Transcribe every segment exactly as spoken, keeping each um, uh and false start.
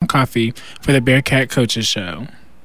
Coffey for the Bearcat Coaches Show.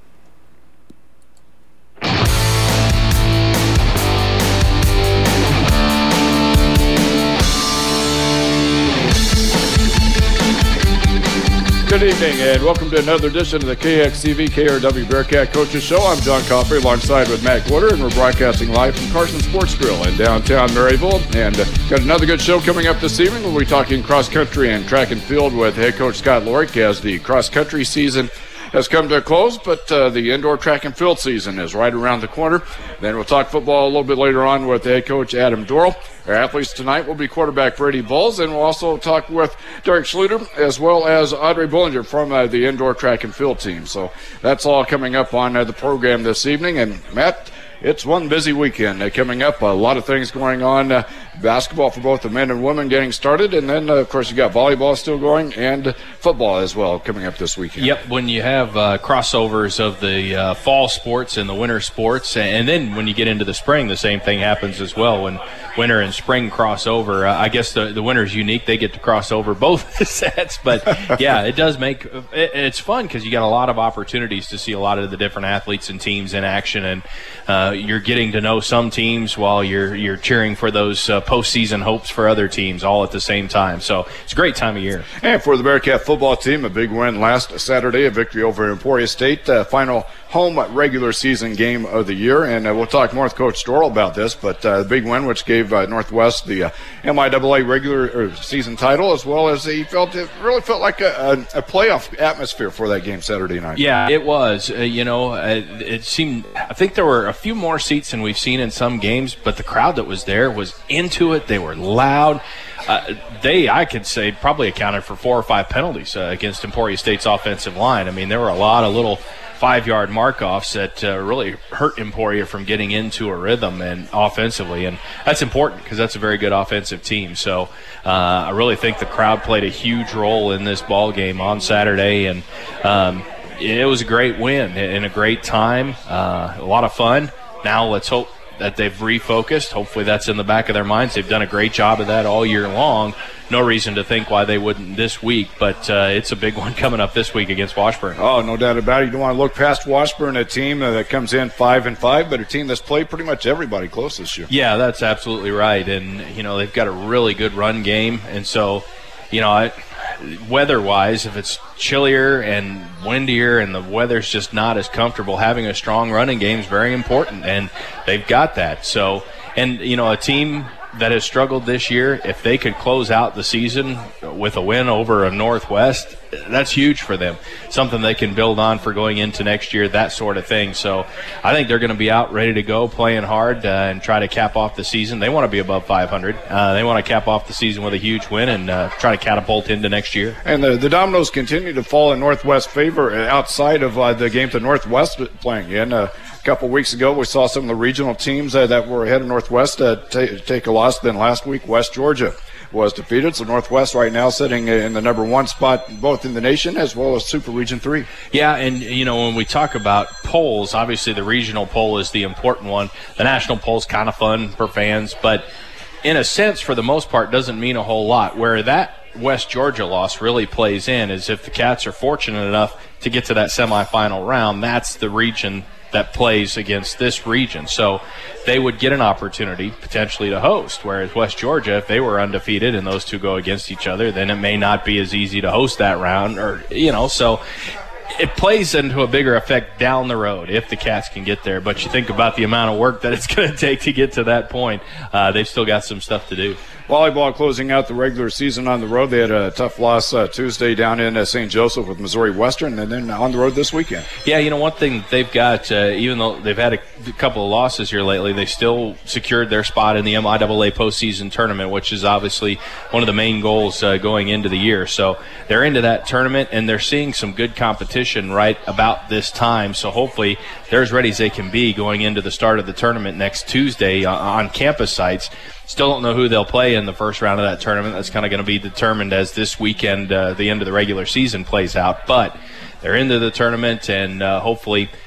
Good evening and welcome to another edition of the K X T V K R W Bearcat Coaches Show. I'm John Coffey alongside with Matt Glitter, and we're broadcasting live from Carson Sports Grill in downtown Maryville. And uh, got another good show coming up this evening. We'll be talking cross country and track and field with head coach Scott Lorick as the cross country season has come to a close, but uh, the indoor track and field season is right around the corner. Then we'll talk football a little bit later on with head coach Adam Dorrell. Our athletes tonight will be quarterback Brady Bowles, and we'll also talk with Derek Schluter as well as Audrey Bullinger from uh, the indoor track and field team. So that's all coming up on uh, the program this evening. And Matt, it's one busy weekend uh, coming up. A lot of things going on. Uh, basketball for both the men and women getting started. And then, uh, of course, you got volleyball still going and football as well coming up this weekend. Yep, when you have uh, crossovers of the uh, fall sports and the winter sports. And then when you get into the spring, the same thing happens as well. When winter and spring cross over, uh, I guess the, the winter's unique. They get to cross over both sets. But, yeah, it does make it, – it's fun because you got a lot of opportunities to see a lot of the different athletes and teams in action. And uh, you're getting to know some teams while you're you're cheering for those uh, postseason hopes for other teams all at the same time. So it's a great time of year. And for the Bearcat football team, a big win last Saturday, a victory over Emporia State, uh, final home regular season game of the year. And uh, we'll talk more with Coach Dorrell about this, but uh, the big win which gave uh, Northwest the uh, M I A A regular season title, as well as he felt it really felt like a, a, a playoff atmosphere for that game Saturday night. Yeah, it was. Uh, you know, uh, it seemed, I think there were a few more seats than we've seen in some games, but the crowd that was there was into it. They were loud. Uh, they, I could say, probably accounted for four or five penalties uh, against Emporia State's offensive line. I mean, there were a lot of little five-yard mark-offs that uh, really hurt Emporia from getting into a rhythm and offensively, and that's important because that's a very good offensive team. So uh, I really think the crowd played a huge role in this ball game on Saturday, and um, it was a great win and a great time, uh, a lot of fun. Now let's hope that they've refocused. Hopefully that's in the back of their minds. They've done a great job of that all year long. No reason to think why they wouldn't this week, but uh, it's a big one coming up this week against Washburn. Oh, no doubt about it. You don't want to look past Washburn, a team uh, that comes in five and five, but a team that's played pretty much everybody close this year. Yeah, that's absolutely right. And, you know, they've got a really good run game. And so, you know, I, weather-wise, if it's chillier and windier and the weather's just not as comfortable, having a strong running game is very important, and they've got that. So, and, you know, a team that has struggled this year, if they could close out the season with a win over a Northwest, that's huge for them. Something they can build on for going into next year, that sort of thing. So I think they're going to be out ready to go, playing hard uh, and try to cap off the season. They want to be above five hundred. Uh, they want to cap off the season with a huge win and uh, try to catapult into next year. And the, the dominoes continue to fall in Northwest favor outside of uh, the games that Northwest is playing in. Uh, A couple weeks ago, we saw some of the regional teams uh, that were ahead of Northwest uh, t- take a loss. Then last week, West Georgia was defeated. So Northwest right now sitting in the number one spot both in the nation as well as Super Region three. Yeah, and, you know, when we talk about polls, obviously the regional poll is the important one. The national poll is kind of fun for fans, but in a sense, for the most part, doesn't mean a whole lot. Where that West Georgia loss really plays in is if the Cats are fortunate enough to get to that semifinal round, that's the region that plays against this region. So they would get an opportunity potentially to host, whereas West Georgia, if they were undefeated and those two go against each other, then it may not be as easy to host that round, or, you know, so it plays into a bigger effect down the road if the Cats can get there. But you think about the amount of work that it's going to take to get to that point. Uh, they've still got some stuff to do. Volleyball closing out the regular season on the road. They had a tough loss uh, Tuesday down in uh, Saint Joseph with Missouri Western, and then on the road this weekend. Yeah, you know, one thing they've got, uh, even though they've had a, a couple of losses here lately, they still secured their spot in the M I A A postseason tournament, which is obviously one of the main goals uh, going into the year. So they're into that tournament, and they're seeing some good competition right about this time. So hopefully they're as ready as they can be going into the start of the tournament next Tuesday on campus sites. Still don't know who they'll play in the first round of that tournament. That's kind of going to be determined as this weekend, uh, the end of the regular season plays out. But they're into the tournament, and uh, hopefully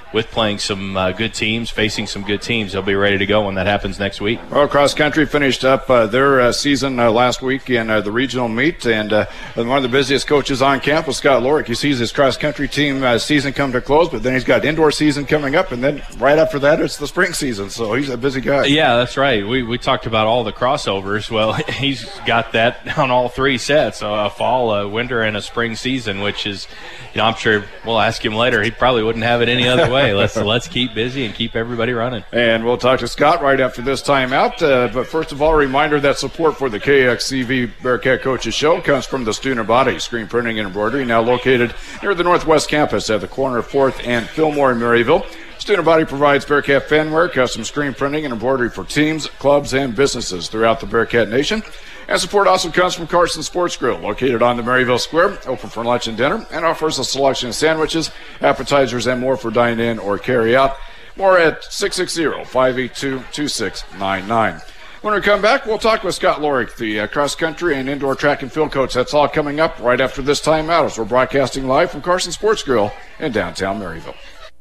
with playing some uh, good teams, facing some good teams, they'll be ready to go when that happens next week. Well, cross country finished up uh, their uh, season uh, last week in uh, the regional meet, and uh, one of the busiest coaches on campus, Scott Lorick. He sees his cross country team uh, season come to close, but then he's got indoor season coming up, and then right after that it's the spring season. So he's a busy guy. Yeah, that's right. We we talked about all the crossovers. Well, he's got that on all three sets: a fall, a winter, and a spring season. Which is, you know, I'm sure we'll ask him later. He probably wouldn't have it any other way. Let's let's keep busy and keep everybody running. And we'll talk to Scott right after this timeout. Uh, but first of all, a reminder that support for the K X C V Bearcat Coaches Show comes from the Student Body Screen Printing and Embroidery, now located near the Northwest Campus at the corner of fourth and Fillmore in Maryville. Student Body provides Bearcat fanwear, custom screen printing, and embroidery for teams, clubs, and businesses throughout the Bearcat Nation. And support also comes from Carson Sports Grill, located on the Maryville Square, open for lunch and dinner, and offers a selection of sandwiches, appetizers, and more for dine-in or carry-out. More at six six zero, five eight two, two six nine nine. When we come back, we'll talk with Scott Lorick, the uh, cross-country and indoor track and field coach. That's all coming up right after this timeout as we're broadcasting live from Carson Sports Grill in downtown Maryville.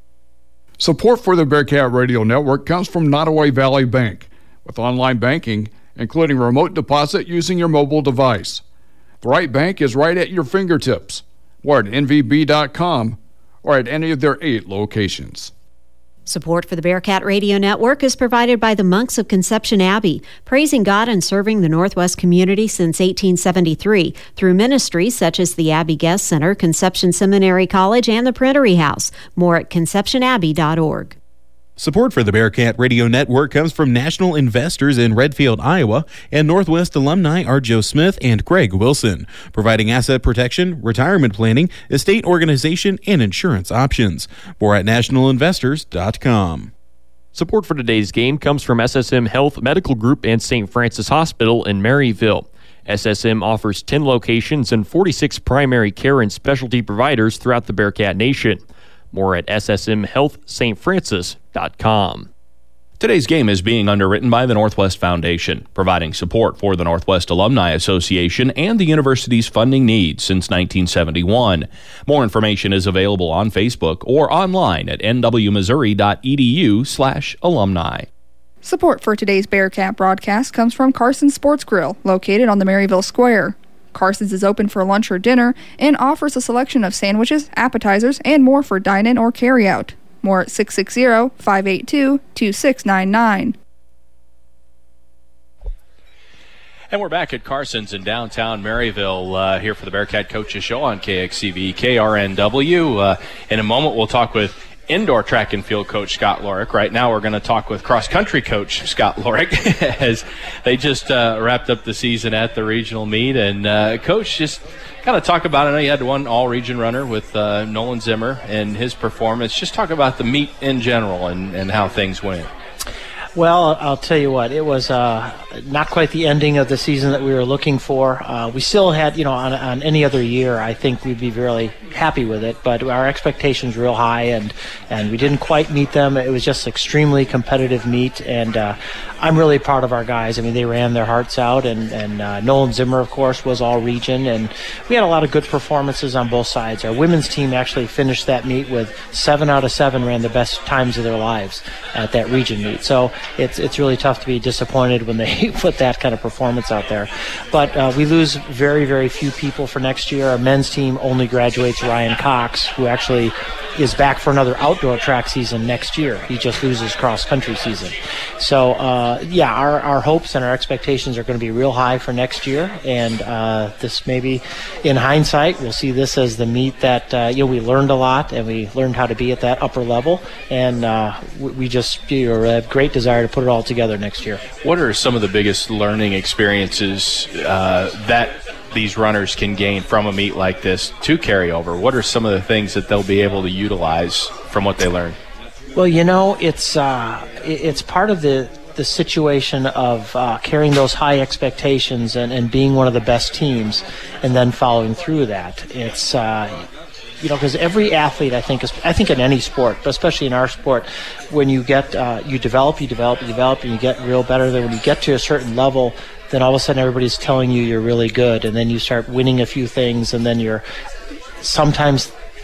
Support for the Bearcat Radio Network comes from Nottoway Valley Bank, with online banking, including remote deposit using your mobile device. The right bank is right at your fingertips, or at N V B dot com, or at any of their eight locations. Support for the Bearcat Radio Network is provided by the Monks of Conception Abbey, praising God and serving the Northwest community since eighteen seventy-three through ministries such as the Abbey Guest Center, Conception Seminary College, and the Printery House. More at conception abbey dot org. Support for the Bearcat Radio Network comes from national investors in Redfield, Iowa, and Northwest alumni are Joe Smith and Greg Wilson, providing asset protection, retirement planning, estate organization, and insurance options. More at national investors dot com. Support for today's game comes from S S M Health Medical Group and Saint Francis Hospital in Maryville. S S M offers ten locations and forty-six primary care and specialty providers throughout the Bearcat Nation. More at S S M health st francis dot com. Today's game is being underwritten by the Northwest Foundation, providing support for the Northwest Alumni Association and the university's funding needs since nineteen seventy-one. More information is available on Facebook or online at n w missouri dot e d u slash alumni. Support for today's Bearcat broadcast comes from Carson Sports Grill, located on the Maryville Square. Carson's is open for lunch or dinner and offers a selection of sandwiches, appetizers, and more for dine-in or carry-out. More at six six zero, five eight two, two six nine nine. And we're back at Carson's in downtown Maryville uh, here for the Bearcat Coaches Show on K X C V K R N W. Uh, in a moment, we'll talk with indoor track and field coach Scott Lorick. Right now we're going to talk with cross-country coach Scott Lorick as they just uh, wrapped up the season at the regional meet. And uh, coach, just kind of talk about, I know you had one all-region runner with uh, Nolan Zimmer and his performance. Just talk about the meet in general and, and how things went. Well, I'll tell you what, it was uh, not quite the ending of the season that we were looking for. Uh, we still had, you know, on, on any other year, I think we'd be really happy with it, but our expectations were real high, and, and we didn't quite meet them. It was just extremely competitive meet, and uh, I'm really proud of our guys. I mean, they ran their hearts out, and, and uh, Nolan Zimmer, of course, was all region, and we had a lot of good performances on both sides. Our women's team actually finished that meet with seven out of seven ran the best times of their lives at that region meet. So it's it's really tough to be disappointed when they put that kind of performance out there. But uh, we lose very, very few people for next year. Our men's team only graduates Ryan Cox, who actually is back for another outdoor track season next year. He just loses cross-country season. So, uh, yeah, our, our hopes and our expectations are going to be real high for next year. And uh, this maybe, in hindsight, we'll see this as the meet that, uh, you know, we learned a lot, and we learned how to be at that upper level. And uh, we just you know, have great desire to put it all together next year. What are some of the biggest learning experiences uh, that these runners can gain from a meet like this to carry over? What are some of the things that they'll be able to utilize from what they learn? Well, you know, it's uh, it's part of the the situation of uh, carrying those high expectations and, and being one of the best teams, and then following through that. It's uh, you know, because every athlete, I think, is, I think in any sport, but especially in our sport, when you get uh, you develop, you develop, you develop, and you get real better. Then when you get to a certain level, then all of a sudden everybody's telling you you're really good, and then you start winning a few things, and then you're sometimes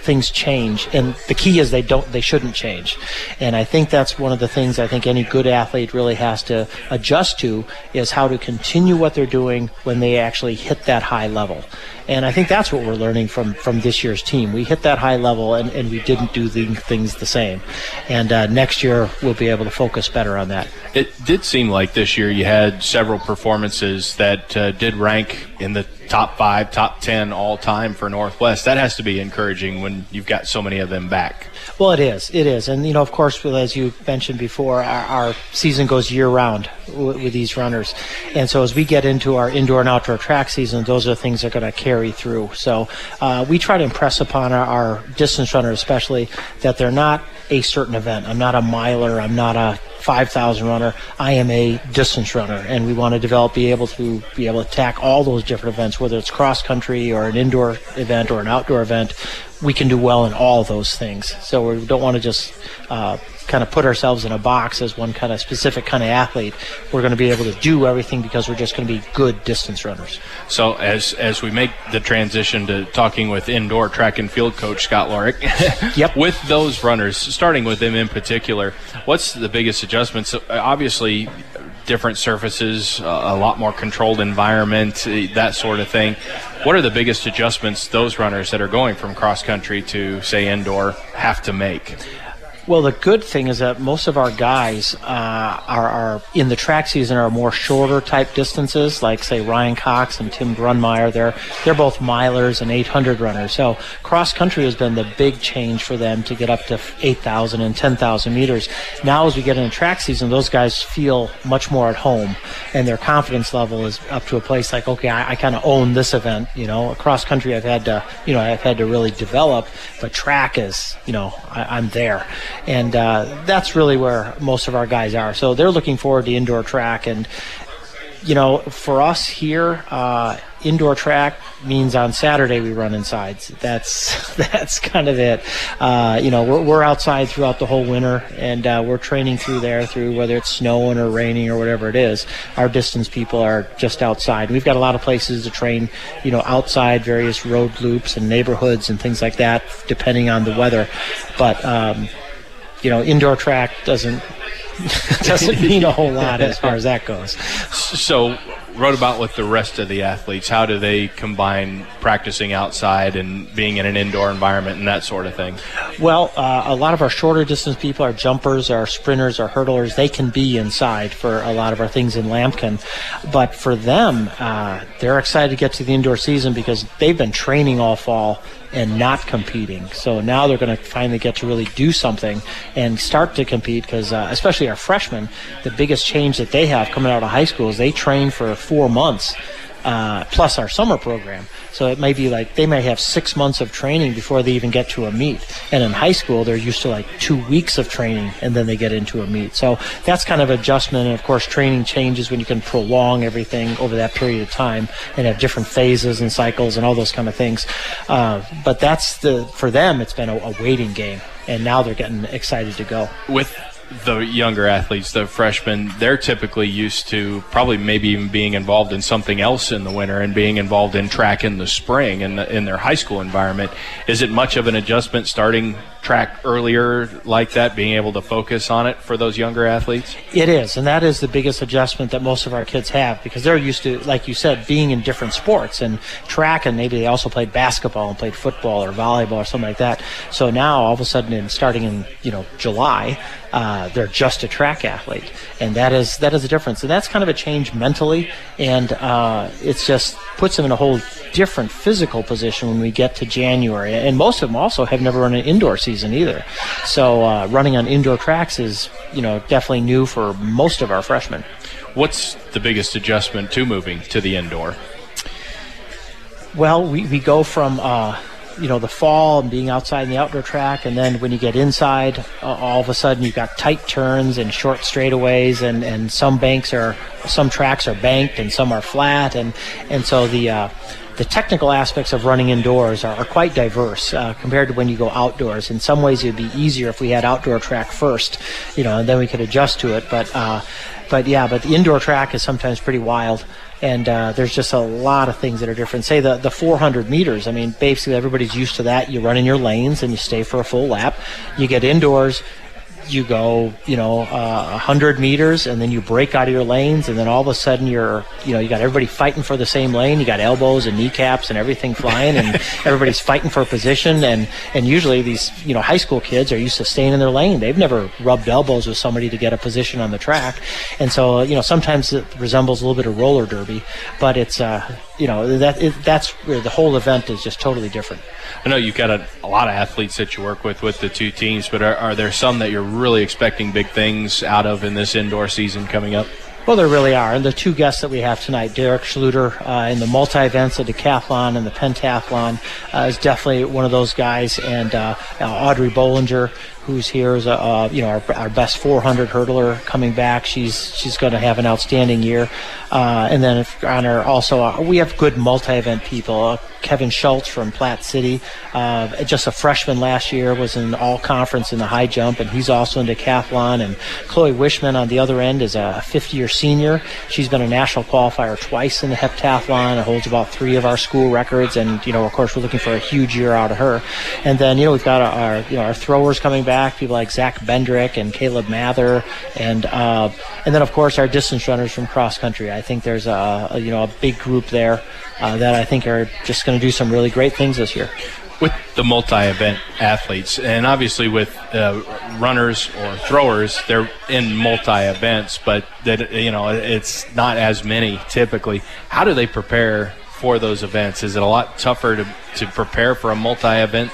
things change, and the key is they don't, they shouldn't change. And I think that's one of the things I think any good athlete really has to adjust to, is how to continue what they're doing when they actually hit that high level. And I think that's what we're learning from, from this year's team. We hit that high level, and, and we didn't do the things the same. And uh, next year, we'll be able to focus better on that. It did seem like this year you had several performances that uh, did rank in the top five, top ten all time for Northwest. That has to be encouraging when you've got so many of them back. Well, it is. It is. And, you know, of course, as you mentioned before, our, our season goes year-round w- with these runners. And so as we get into our indoor and outdoor track season, those are things that are going to carry through. So uh, we try to impress upon our, our distance runners especially that they're not a certain event. I'm not a miler. I'm not a five thousand runner. I am a distance runner, and we want to develop, be able to be able to attack all those different events, whether it's cross country or an indoor event or an outdoor event. We can do well in all those things. So we don't want to just uh, kind of put ourselves in a box as one kind of specific kind of athlete. We're going to be able to do everything because we're just going to be good distance runners. So as as we make the transition to talking with indoor track and field coach Scott Lorick, yep. with those runners, starting with them in particular, what's the biggest adjustments? Obviously, different surfaces, uh, a lot more controlled environment, that sort of thing. What are the biggest adjustments those runners that are going from cross country to, say, indoor have to make? Well, the good thing is that most of our guys uh, are, are in the track season are more shorter type distances, like say Ryan Cox and Tim Grunmeyer. They're they're both milers and eight hundred runners. So cross country has been the big change for them to get up to eight thousand and ten thousand meters. Now, as we get into track season, those guys feel much more at home, and their confidence level is up to a place like, okay, I, I kind of own this event. You know, cross country I've had to, you know, I've had to really develop, but track is, you know, I, I'm there. And uh, that's really where most of our guys are. So they're looking forward to indoor track. And, you know, for us here, uh, indoor track means on Saturday we run insides. That's that's kind of it. Uh, you know, we're, we're outside throughout the whole winter, and uh, we're training through there, through whether it's snowing or raining or whatever it is. Our distance people are just outside. We've got a lot of places to train, you know, outside, various road loops and neighborhoods and things like that, depending on the weather. But, um, you know, indoor track doesn't doesn't mean a whole lot as far as that goes. So, what about with the rest of the athletes? How do they combine practicing outside and being in an indoor environment and that sort of thing? Well, uh, a lot of our shorter distance people, our jumpers, our sprinters, our hurdlers, they can be inside for a lot of our things in Lambkin. But for them, uh, they're excited to get to the indoor season because they've been training all fall and not competing. So now they're going to finally get to really do something and start to compete because uh, especially our freshmen, the biggest change that they have coming out of high school is they train for four months uh, plus our summer program. So it may be like they may have six months of training before they even get to a meet. And in high school, they're used to like two weeks of training and then they get into a meet. So that's kind of adjustment. And of course, training changes when you can prolong everything over that period of time and have different phases and cycles and all those kind of things. Uh, but that's the, for them, it's been a, a waiting game. And now they're getting excited to go. With the younger athletes, the freshmen, they're typically used to probably maybe even being involved in something else in the winter and being involved in track in the spring in, the, in their high school environment. Is it much of an adjustment starting track earlier like that, being able to focus on it for those younger athletes? It is, and that is the biggest adjustment that most of our kids have because they're used to, like you said, being in different sports and track, and maybe they also played basketball and played football or volleyball or something like that. So now all of a sudden, in, starting in you know July, uh, they're just a track athlete, and that is that is a difference. And that's kind of a change mentally, and uh, it's just puts them in a whole different physical position when we get to January. And most of them also have never run an indoor season either. So uh, running on indoor tracks is, you know, definitely new for most of our freshmen. What's the biggest adjustment to moving to the indoor? Well, we, we go from, uh, you know, the fall and being outside in the outdoor track, and then when you get inside, uh, all of a sudden you've got tight turns and short straightaways, and, and some banks are, some tracks are banked and some are flat, and, and so the uh, the technical aspects of running indoors are, are quite diverse uh, compared to when you go outdoors. In some ways, it would be easier if we had outdoor track first, you know, and then we could adjust to it. But, uh, but yeah, but the indoor track is sometimes pretty wild. and uh, there's just a lot of things that are different. Say the, the four hundred meters, I mean, basically everybody's used to that. You run in your lanes and you stay for a full lap. You get indoors, you go, you know, uh, one hundred meters, and then you break out of your lanes, and then all of a sudden you're, you know, you got everybody fighting for the same lane. You got elbows and kneecaps and everything flying, and everybody's fighting for a position. And, and usually these, you know, high school kids are used to staying in their lane. They've never rubbed elbows with somebody to get a position on the track. And so, you know, sometimes it resembles a little bit of roller derby, but it's, uh, you know, that it, that's where the whole event is just totally different. I know you've got a, a lot of athletes that you work with with the two teams, but are, are there some that you're really expecting big things out of in this indoor season coming up? Well, there really are. And the two guests that we have tonight, Derek Schluter uh, in the multi-events, the decathlon and the pentathlon, uh, is definitely one of those guys. And uh, Audrey Bollinger, who's here, is a, uh, you know, our, our best four hundred hurdler coming back. She's she's going to have an outstanding year. Uh, and then if, on our also, uh, we have good multi-event people. Uh, Kevin Schultz from Platte City, uh, just a freshman last year, was in all-conference in the high jump, and he's also in decathlon. And Chloe Wishman on the other end is a fifty-year senior. She's been a national qualifier twice in the heptathlon and holds about three of our school records. And, you know, of course, we're looking for a huge year out of her. And then, you know, we've got our, you know, our throwers coming back, people like Zach Bendrick and Caleb Mather, and uh, and then, of course, our distance runners from cross country. I think there's a, a you know, a big group there uh, that I think are just going to do some really great things this year. With the multi-event athletes, and obviously with uh, runners or throwers, they're in multi-events, but that, you know, it's not as many typically. How do they prepare for those events? Is it a lot tougher to, to prepare for a multi-event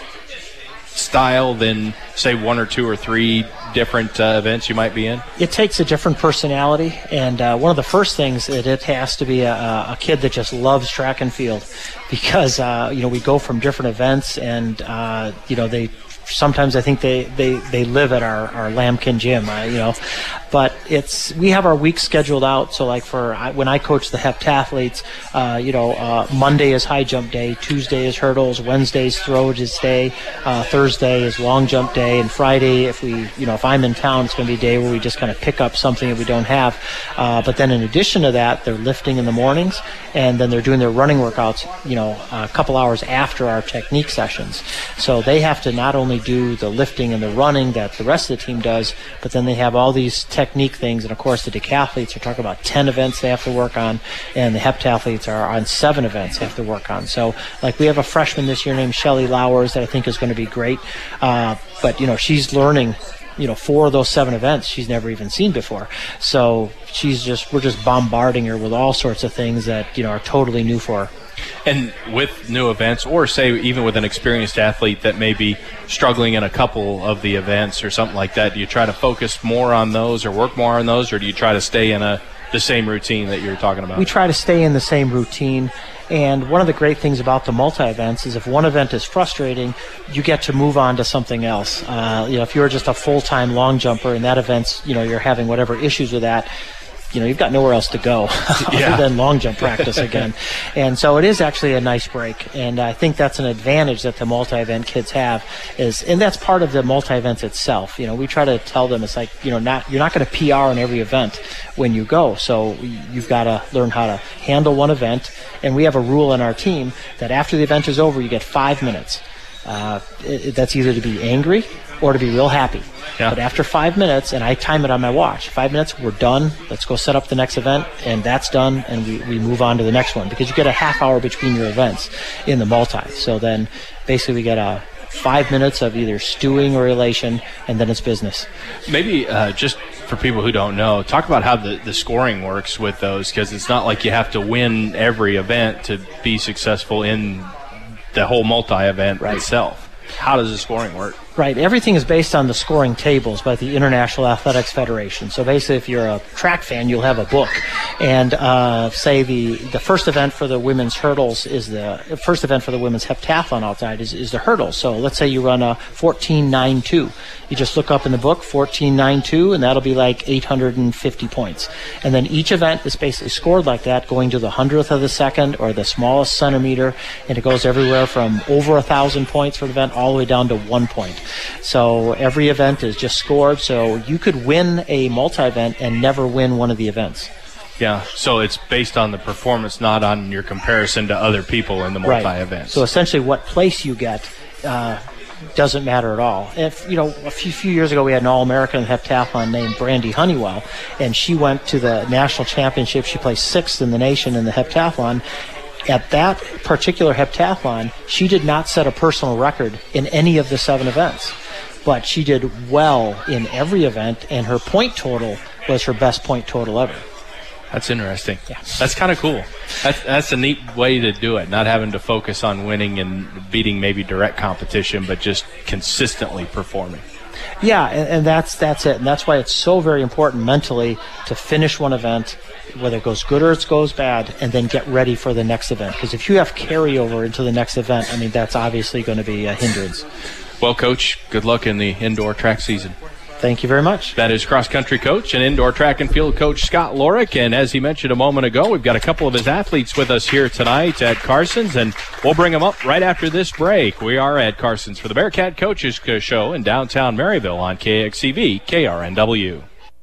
style than, say, one or two or three different uh, events you might be in? It takes a different personality, and uh, one of the first things that it has to be a, a kid that just loves track and field, because uh, you know, we go from different events, and uh, you know, they sometimes I think they, they, they live at our, our Lambkin gym, uh, you know, but it's, we have our week scheduled out. So like for, I, when I coach the heptathletes, uh, you know, uh, Monday is high jump day, Tuesday is hurdles, Wednesday's throwages day, uh, Thursday is long jump day, and Friday, if we, you know, if I'm in town, it's going to be a day where we just kind of pick up something that we don't have. Uh, but then in addition to that, they're lifting in the mornings, and then they're doing their running workouts, you know, a couple hours after our technique sessions. So they have to not only do the lifting and the running that the rest of the team does, but then they have all these technique things. And of course, the decathletes are talking about ten events they have to work on, and the heptathletes are on seven events they have to work on. So, like, we have a freshman this year named Shelly Lowers that I think is going to be great. Uh, but, you know, she's learning, you know, four of those seven events she's never even seen before. So she's just, we're just bombarding her with all sorts of things that, you know, are totally new for her. And with new events, or say even with an experienced athlete that may be struggling in a couple of the events or something like that, do you try to focus more on those or work more on those, or do you try to stay in a the same routine that you're talking about? We try to stay in the same routine. And one of the great things about the multi-events is if one event is frustrating, you get to move on to something else. Uh, you know, if you're just a full-time long jumper and that event's, you know, you're having whatever issues with that, you know, you've got nowhere else to go other yeah. than long jump practice again. And so it is actually a nice break. And I think that's an advantage that the multi-event kids have is, and that's part of the multi-events itself. You know, we try to tell them it's like, you know, not, you're not going to P R in every event when you go. So you've got to learn how to handle one event. And we have a rule in our team that after the event is over, you get five minutes. Uh, it, that's either to be angry or to be real happy. Yeah. But after five minutes, and I time it on my watch, five minutes, we're done. Let's go set up the next event, and that's done, and we, we move on to the next one, because you get a half hour between your events in the multi. So then basically we get a five minutes of either stewing or elation, and then it's business. Maybe uh, just for people who don't know, talk about how the, the scoring works with those, because it's not like you have to win every event to be successful in the whole multi-event right. itself. How does the scoring work? Right. Everything is based on the scoring tables by the International Athletics Federation. So basically, if you're a track fan, you'll have a book. And uh, say the, the first event for the women's hurdles is the first event for the women's heptathlon outside is, is the hurdles. So let's say you run a fourteen nine two. You just look up in the book fourteen nine two, and that'll be like eight hundred fifty points. And then each event is basically scored like that, going to the hundredth of the second or the smallest centimeter, and it goes everywhere from over a thousand points for the event all the way down to one point. So every event is just scored. So you could win a multi-event and never win one of the events. Yeah, so it's based on the performance, not on your comparison to other people in the multi-events. Right. So essentially what place you get uh, doesn't matter at all. If you know, a few, few years ago we had an All-American heptathlon named Brandy Honeywell, and she went to the national championship. She placed sixth in the nation in the heptathlon. At that particular heptathlon, she did not set a personal record in any of the seven events, but she did well in every event, and her point total was her best point total ever. That's interesting. Yeah. That's kind of cool. That's, that's a neat way to do it, not having to focus on winning and beating maybe direct competition, but just consistently performing. Yeah, and, and that's that's it. And that's why it's so very important mentally to finish one event, whether it goes good or it goes bad, and then get ready for the next event. Because if you have carryover into the next event, I mean, that's obviously going to be a hindrance. Well, Coach, good luck in the indoor track season. Thank you very much. That is cross-country coach and indoor track and field coach Scott Lorick. And as he mentioned a moment ago, we've got a couple of his athletes with us here tonight at Carson's, and we'll bring them up right after this break. We are at Carson's for the Bearcat Coaches Show in downtown Maryville on K X C V K R N W.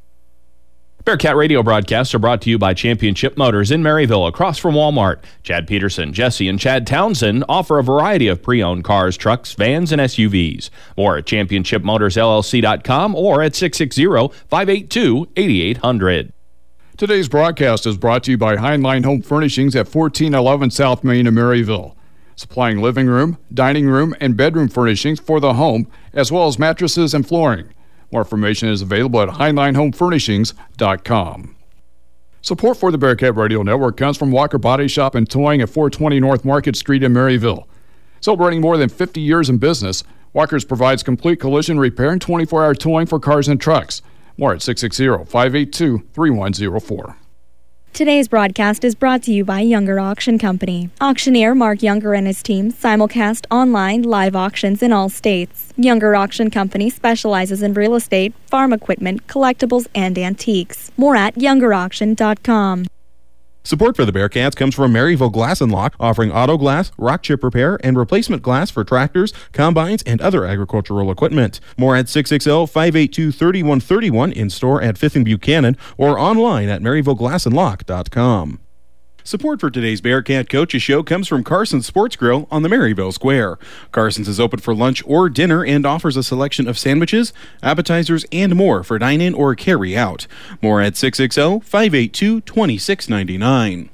Bearcat radio broadcasts are brought to you by Championship Motors in Maryville, across from Walmart. Chad Peterson, Jesse, and Chad Townsend offer a variety of pre-owned cars, trucks, vans, and S U Vs. More at championship motors L L C dot com or at six six zero, five eight two, eight eight zero zero. Today's broadcast is brought to you by Heinlein Home Furnishings at fourteen eleven South Main in Maryville, supplying living room, dining room, and bedroom furnishings for the home, as well as mattresses and flooring. More information is available at heinlein home furnishings dot com. Support for the Bearcat Radio Network comes from Walker Body Shop and Towing at four twenty North Market Street in Maryville. Celebrating more than fifty years in business, Walker's provides complete collision repair and twenty-four hour towing for cars and trucks. More at six six zero, five eight two, three one zero four. Today's broadcast is brought to you by Younger Auction Company. Auctioneer Mark Younger and his team simulcast online live auctions in all states. Younger Auction Company specializes in real estate, farm equipment, collectibles, and antiques. More at younger auction dot com. Support for the Bearcats comes from Maryville Glass and Lock, offering auto glass, rock chip repair, and replacement glass for tractors, combines, and other agricultural equipment. More at six six zero, five eight two, three one three one, in-store at Fifth and Buchanan, or online at maryville glass and lock dot com. Support for today's Bearcat Coaches Show comes from Carson's Sports Grill on the Maryville Square. Carson's is open for lunch or dinner and offers a selection of sandwiches, appetizers, and more for dine-in or carry-out. More at six six zero, five eight two, two six nine nine.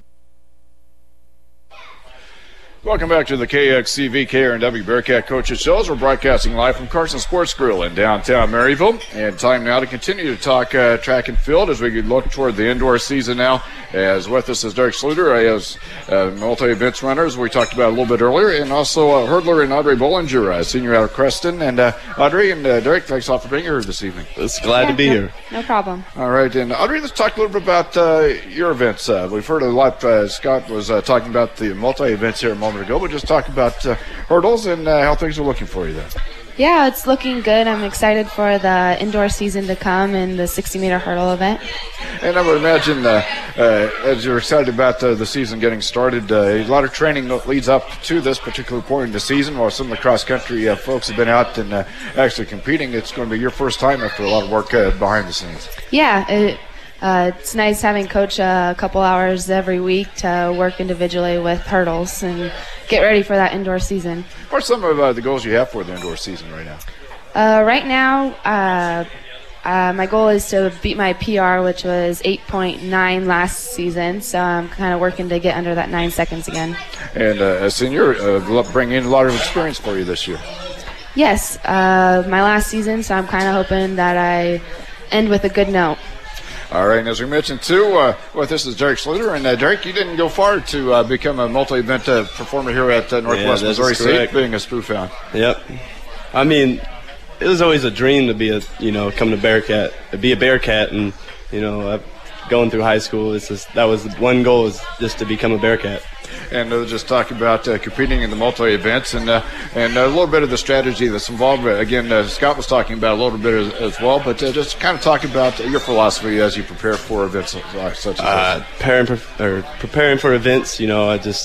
Welcome back to the K X C V K R N W Bearcat Coaches Shows. We're broadcasting live from Carson Sports Grill in downtown Maryville. And time now to continue to talk uh, track and field as we look toward the indoor season now. As with us is Derek Sluter, as uh, multi-events runners we talked about a little bit earlier, and also uh, hurdler and Audrey Bollinger, uh, senior out of Creston. And uh, Audrey and uh, Derek, thanks all for being here this evening. It's glad yeah, to be no, here. No problem. All right, and Audrey, let's talk a little bit about uh, your events. Uh, we've heard a lot. Uh, Scott was uh, talking about the multi-events here a moment ago, but just talk about uh, hurdles and uh, how things are looking for you there. Yeah, it's looking good. I'm excited for the indoor season to come and the sixty meter hurdle event. And I would imagine, uh, uh, as you're excited about uh, the season getting started, uh, a lot of training leads up to this particular point in the season. While some of the cross-country uh, folks have been out and uh, actually competing, it's going to be your first time after a lot of work uh, behind the scenes. Yeah, it, uh, it's nice having Coach uh, a couple hours every week to work individually with hurdles and get ready for that indoor season. What are some of uh, the goals you have for the indoor season right now? Uh, right now, uh, uh, my goal is to beat my P R, which was eight point nine last season, so I'm kind of working to get under that nine seconds again. And uh, as senior, uh, bringing in a lot of experience for you this year. Yes, uh, my last season, so I'm kind of hoping that I end with a good note. All right, and as we mentioned, too, uh, well, this is Derek Sluter. And, uh, Derek, you didn't go far to uh, become a multi-event uh, performer here at uh, Northwest yeah, Missouri State, being a S P U fan. Yep. I mean, it was always a dream to be a, you know, come to Bearcat, be a Bearcat. And, you know, uh, going through high school, it's just, that was one goal, is just to become a Bearcat. And uh, just talk about uh, competing in the multi-events and uh, and a little bit of the strategy that's involved. Again, uh, Scott was talking about a little bit as, as well, but uh, just kind of talk about your philosophy as you prepare for events like such as uh, this. Preparing, or preparing for events, you know, I just,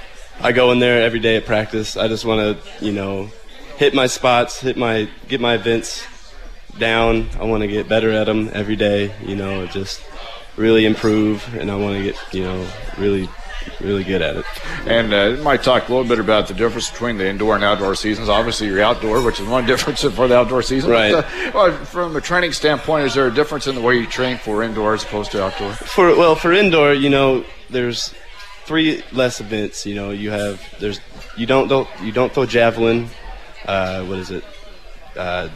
I go in there every day at practice. I just want to, you know, hit my spots, hit my, get my events down. I want to get better at them every day, you know, just really improve, and I want to get, you know, really, really good at it. And uh, you might talk a little bit about the difference between the indoor and outdoor seasons. Obviously, you're outdoor, which is one difference for the outdoor season. Right. But, uh, well, from a training standpoint, is there a difference in the way you train for indoor as opposed to outdoor? For well, for indoor, you know, there's three less events. You know, you have there's you don't don't you don't throw javelin. Uh, what is it? Uh,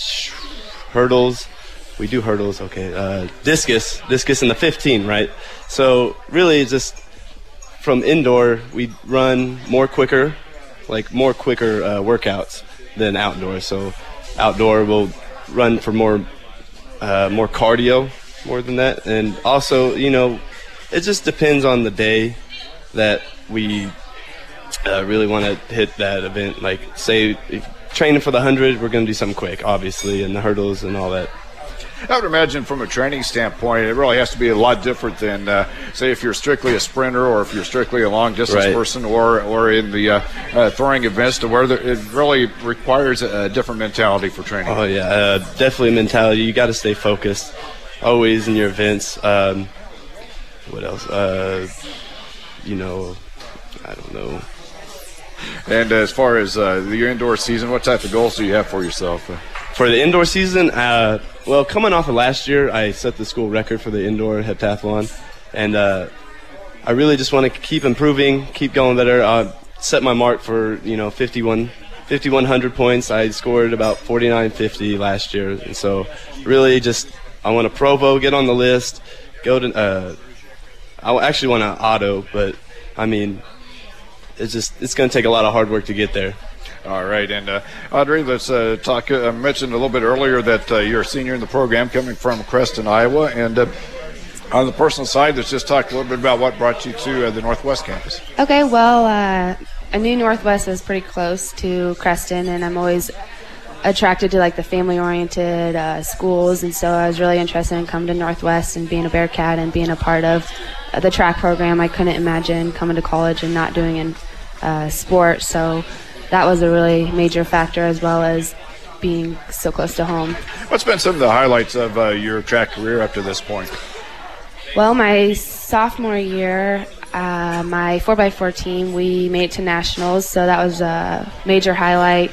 hurdles. We do hurdles, okay. Uh, discus, discus in the fifteen, right? So really, it's just from indoor, we run more quicker, like more quicker uh, workouts than outdoor. So outdoor, we'll run for more, uh, more cardio, more than that. And also, you know, it just depends on the day that we uh, really want to hit that event. Like, say, if training for the hundred, we're going to do something quick, obviously, and the hurdles and all that. I would imagine from a training standpoint, it really has to be a lot different than, uh, say, if you're strictly a sprinter or if you're strictly a long-distance right. person or or in the uh, uh, throwing events, to where the, it really requires a different mentality for training. Oh, yeah, uh, definitely mentality. You got to stay focused always in your events. Um, what else? Uh, you know, I don't know. And as far as uh, the indoor season, what type of goals do you have for yourself? For the indoor season, uh, well, coming off of last year, I set the school record for the indoor heptathlon, and uh, I really just want to keep improving, keep going better. Uh, set my mark for, you know, fifty-one, fifty-one hundred points. I scored about forty-nine fifty last year, and so really just I want to Provo, get on the list, go to. Uh, I actually want to auto, but I mean, it's just it's going to take a lot of hard work to get there. All right, and uh, Audrey, let's uh, talk. I uh, mentioned a little bit earlier that uh, you're a senior in the program coming from Creston, Iowa, and uh, on the personal side, let's just talk a little bit about what brought you to uh, the Northwest campus. Okay, well, uh, I knew Northwest was pretty close to Creston, and I'm always attracted to like the family-oriented uh, schools, and so I was really interested in coming to Northwest and being a Bearcat and being a part of uh, the track program. I couldn't imagine coming to college and not doing in uh, sport, so that was a really major factor, as well as being so close to home. What's been some of the highlights of uh, your track career up to this point? Well, my sophomore year, uh, my four by four team, we made it to nationals, so that was a major highlight.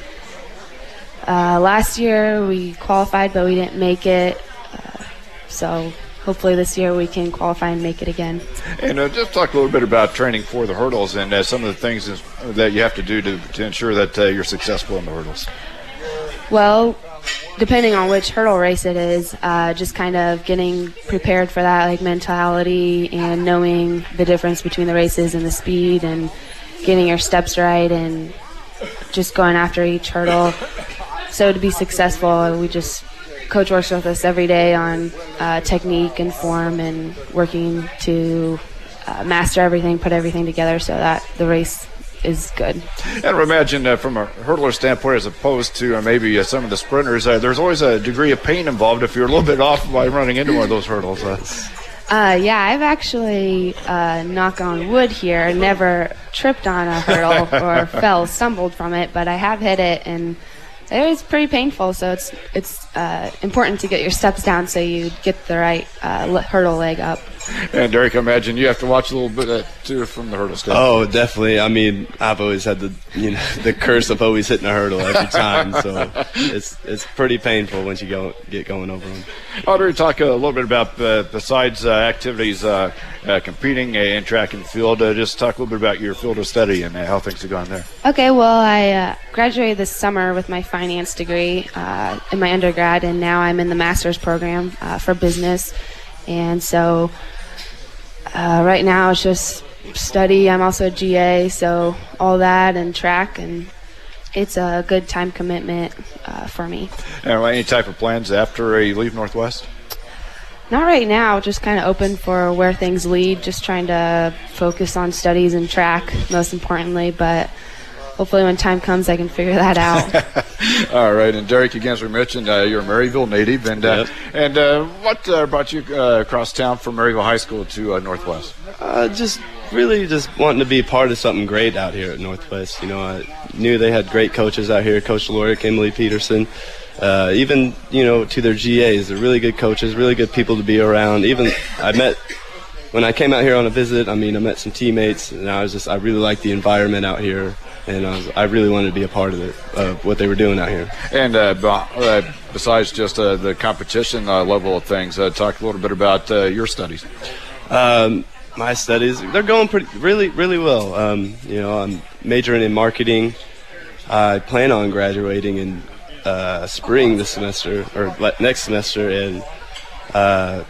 Uh, last year we qualified, but we didn't make it, uh, so hopefully this year we can qualify and make it again. And uh, just talk a little bit about training for the hurdles and uh, some of the things is, that you have to do to, to ensure that uh, you're successful in the hurdles. Well, depending on which hurdle race it is, uh, just kind of getting prepared for that, like mentality and knowing the difference between the races and the speed and getting your steps right and just going after each hurdle. So to be successful, we just Coach works with us every day on uh, technique and form and working to uh, master everything, put everything together so that the race is good. And I imagine uh, from a hurdler standpoint, as opposed to uh, maybe uh, some of the sprinters, uh, there's always a degree of pain involved if you're a little bit off by running into one of those hurdles. Uh. Uh, yeah, I've actually, uh, knock on wood here, never tripped on a hurdle or fell, stumbled from it, but I have hit it, and it was pretty painful, so it's it's uh, important to get your steps down so you get the right uh, hurdle leg up. And Derek, I imagine you have to watch a little bit uh, too from the hurdle standpoint. Oh, definitely. I mean, I've always had the you know the curse of always hitting a hurdle every time, so it's it's pretty painful once you go get going over them. Audrey, talk a little bit about uh, besides uh, activities uh, uh, competing in track and field. Uh, just talk a little bit about your field of study and uh, how things have gone there. Okay, well, I uh, graduated this summer with my finance degree uh, in my undergrad, and now I'm in the master's program uh, for business. And so uh, right now it's just study. I'm also a G A, so all that and track, and it's a good time commitment uh, for me. And any type of plans after you leave Northwest? Not right now, just kind of open for where things lead, just trying to focus on studies and track most importantly, but hopefully when time comes I can figure that out. All right, and Derek, again, as we mentioned, uh, you're a Maryville native, and uh, yep. and uh, what uh, brought you uh, across town from Maryville High School to uh, Northwest? Uh, just really just wanting to be a part of something great out here at Northwest. You know, I knew they had great coaches out here, Coach Lorick, Emily Peterson. Uh, even, you know, to their G As, they're really good coaches, really good people to be around. Even I met, when I came out here on a visit, I mean, I met some teammates, and I was just, I really liked the environment out here. And I, was, I really wanted to be a part of it, of what they were doing out here. And uh, b- uh, besides just uh, the competition uh, level of things, uh, talk a little bit about uh, your studies. Um, my studies, they're going pretty, really, really well. Um, you know, I'm majoring in marketing. I plan on graduating in uh, spring this semester, or next semester, and uh,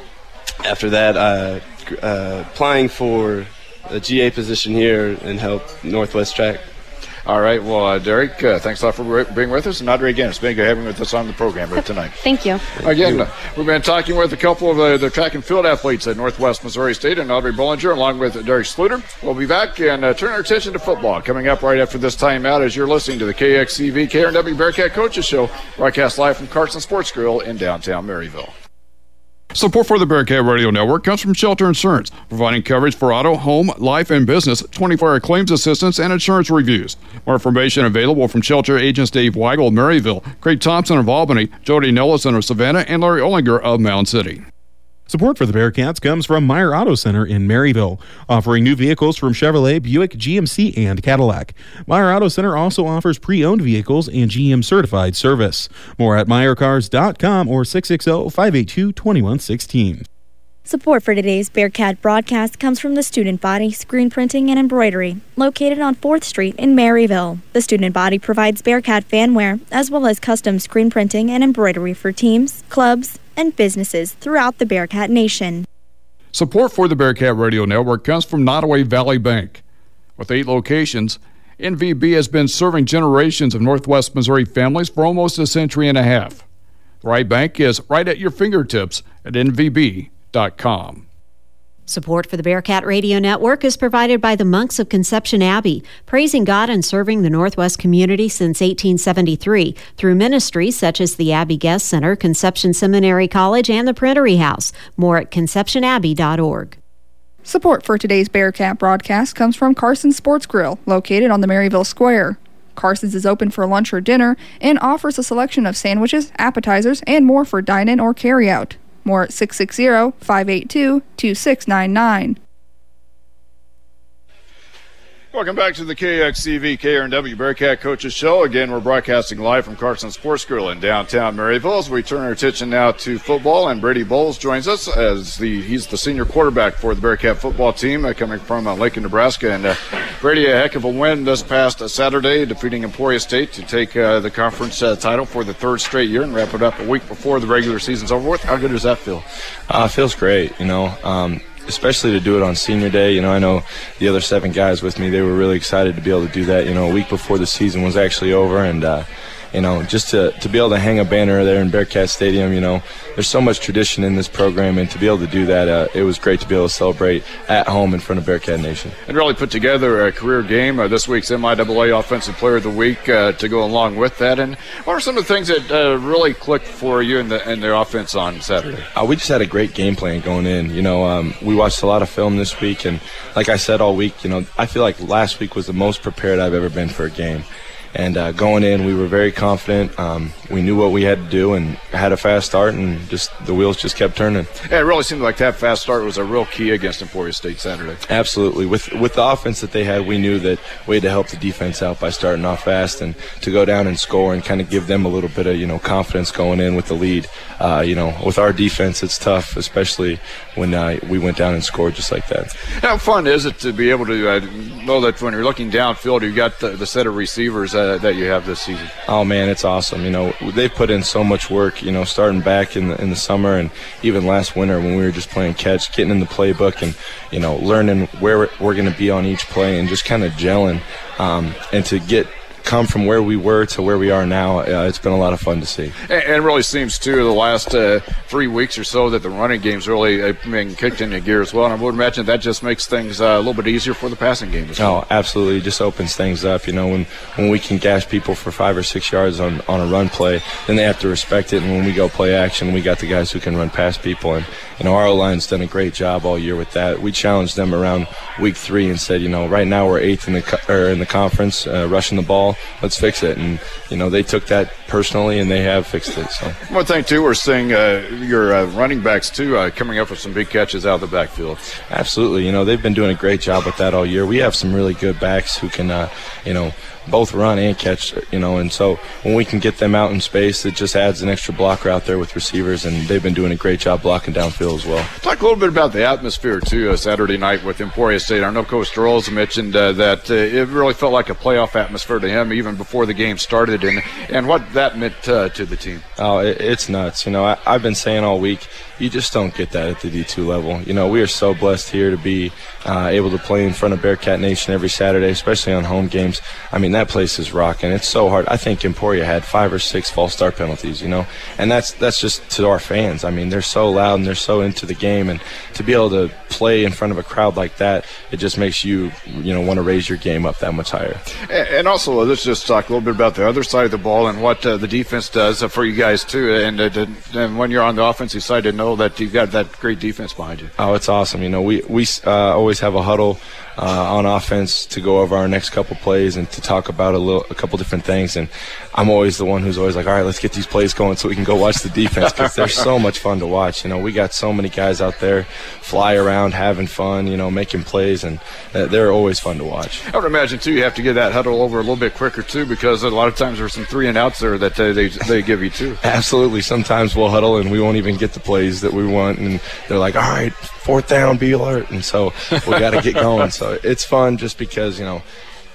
after that, uh, uh, applying for a G A position here and help Northwest track. All right. Well, uh, Derek, uh, thanks a lot for being with us. And Audrey, again, it's been good having you with us on the program here tonight. Thank you. Again, uh, we've been talking with a couple of uh, the track and field athletes at Northwest Missouri State, and Audrey Bollinger, along with Derek Sluter. We'll be back and uh, turn our attention to football coming up right after this timeout as you're listening to the K X C V K R W Bearcat Coaches Show, broadcast live from Carson Sports Grill in downtown Maryville. Support for the Bearcat Radio Network comes from Shelter Insurance, providing coverage for auto, home, life, and business, twenty-four hour claims assistance, and insurance reviews. More information available from Shelter agents Dave Weigel of Maryville, Craig Thompson of Albany, Jody Nellison of Savannah, and Larry Ollinger of Mound City. Support for the Bearcats comes from Meyer Auto Center in Maryville, offering new vehicles from Chevrolet, Buick, G M C, and Cadillac. Meyer Auto Center also offers pre-owned vehicles and G M certified service. More at meyer cars dot com or six six zero, five eight two, two one one six. Support for today's Bearcat broadcast comes from the Student Body Screen Printing and Embroidery, located on fourth Street in Maryville. The Student Body provides Bearcat fanwear, as well as custom screen printing and embroidery for teams, clubs, and businesses throughout the Bearcat Nation. Support for the Bearcat Radio Network comes from Nottoway Valley Bank. With eight locations, N V B has been serving generations of Northwest Missouri families for almost a century and a half. The right bank is right at your fingertips at N V B dot com. Support for the Bearcat Radio Network is provided by the Monks of Conception Abbey, praising God and serving the Northwest community since eighteen seventy-three through ministries such as the Abbey Guest Center, Conception Seminary College, and the Printery House. More at conception abbey dot org. Support for today's Bearcat broadcast comes from Carson Sports Grill, located on the Maryville Square. Carson's is open for lunch or dinner and offers a selection of sandwiches, appetizers, and more for dine-in or carry-out. More at six six zero, five eight two, two six nine nine. Welcome back to the K X C V K R W Bearcat Coaches Show. Again, we're broadcasting live from Carson Sports Grill in downtown Maryville as we turn our attention now to football, and Brady Bowles joins us as the he's the senior quarterback for the Bearcat football team uh, coming from uh, Lincoln, Nebraska. And uh, Brady, a heck of a win this past uh, Saturday, defeating Emporia State to take uh, the conference uh, title for the third straight year and wrap it up a week before the regular season's over with. How good does that feel? Uh, it feels great, you know. Um, especially to do it on senior day. You know, I know the other seven guys with me, they were really excited to be able to do that, you know, a week before the season was actually over. And, uh, you know, just to, to be able to hang a banner there in Bearcat Stadium, you know, there's so much tradition in this program, and to be able to do that, uh, it was great to be able to celebrate at home in front of Bearcat Nation. And really put together a career game, uh, this week's M I A A Offensive Player of the Week uh, to go along with that. And what are some of the things that uh, really clicked for you in the, in the offense on Saturday? Uh, we just had a great game plan going in. You know, um, we watched a lot of film this week, and like I said all week, you know, I feel like last week was the most prepared I've ever been for a game. And uh, going in, we were very confident. Um, we knew what we had to do and had a fast start, and just the wheels just kept turning. Yeah, it really seemed like that fast start was a real key against Emporia State Saturday. Absolutely. With with the offense that they had, we knew that we had to help the defense out by starting off fast and to go down and score and kind of give them a little bit of, you know, confidence going in with the lead. Uh, you know, with our defense, it's tough, especially when uh, we went down and scored just like that. How fun is it to be able to uh, know that when you're looking downfield, you've got the, the set of receivers uh, that you have this season? Oh man, it's awesome. You know, they've put in so much work, you know, starting back in the, in the summer and even last winter when we were just playing catch, getting in the playbook and, you know, learning where we're, we're going to be on each play and just kind of gelling. Um, and to get come from where we were to where we are now, uh, it's been a lot of fun to see. And it really seems, too, the last uh, three weeks or so that the running game's really uh, being kicked into gear as well. And I would imagine that just makes things uh, a little bit easier for the passing game as well. Oh, absolutely. It just opens things up. You know, when, when we can gash people for five or six yards on, on a run play, then they have to respect it. And when we go play action, we got the guys who can run past people. And, you know, our O-line's done a great job all year with that. We challenged them around week three and said, you know, right now we're eighth in the co- or in the conference uh, rushing the ball. Let's fix it. And, you know, they took that personally, and they have fixed it. So one thing, too, we're seeing uh, your uh, running backs, too, uh, coming up with some big catches out of the backfield. Absolutely. You know, they've been doing a great job with that all year. We have some really good backs who can, uh, you know, both run and catch, you know, and so when we can get them out in space, it just adds an extra blocker out there with receivers, and they've been doing a great job blocking downfield as well. Talk a little bit about the atmosphere, too, uh, Saturday night with Emporia State. I know Coach Strohls mentioned uh, that uh, it really felt like a playoff atmosphere to him even before the game started, and, and what that meant uh, to the team. Oh, it, it's nuts. You know, I, I've been saying all week, you just don't get that at the D two level. You know, we are so blessed here to be uh, able to play in front of Bearcat Nation every Saturday, especially on home games. I mean, that place is rocking. It's so hard. I think Emporia had five or six false start penalties, you know, and that's that's just to our fans. I mean, they're so loud and they're so into the game, and to be able to play in front of a crowd like that, it just makes you, you know, want to raise your game up that much higher. And also, let's just talk a little bit about the other side of the ball and what uh, the defense does uh, for you guys, too. And, uh, and when you're on the offensive side, to know that you've got that great defense behind you. Oh, it's awesome. You know, we, we uh, always have a huddle uh, on offense to go over our next couple plays and to talk about a little, a couple different things. And I'm always the one who's always like, all right, let's get these plays going so we can go watch the defense, because they're so much fun to watch. You know, we got so many guys out there fly around, having fun, you know, making plays, and uh, they're always fun to watch. I would imagine, too, you have to get that huddle over a little bit quicker, too, because a lot of times there's some three and outs there that uh, they they give you, too. Absolutely. Sometimes we'll huddle and we won't even get the plays that we want, and they're like, all right, fourth down, be alert. And so we got to get going. So it's fun just because, you know,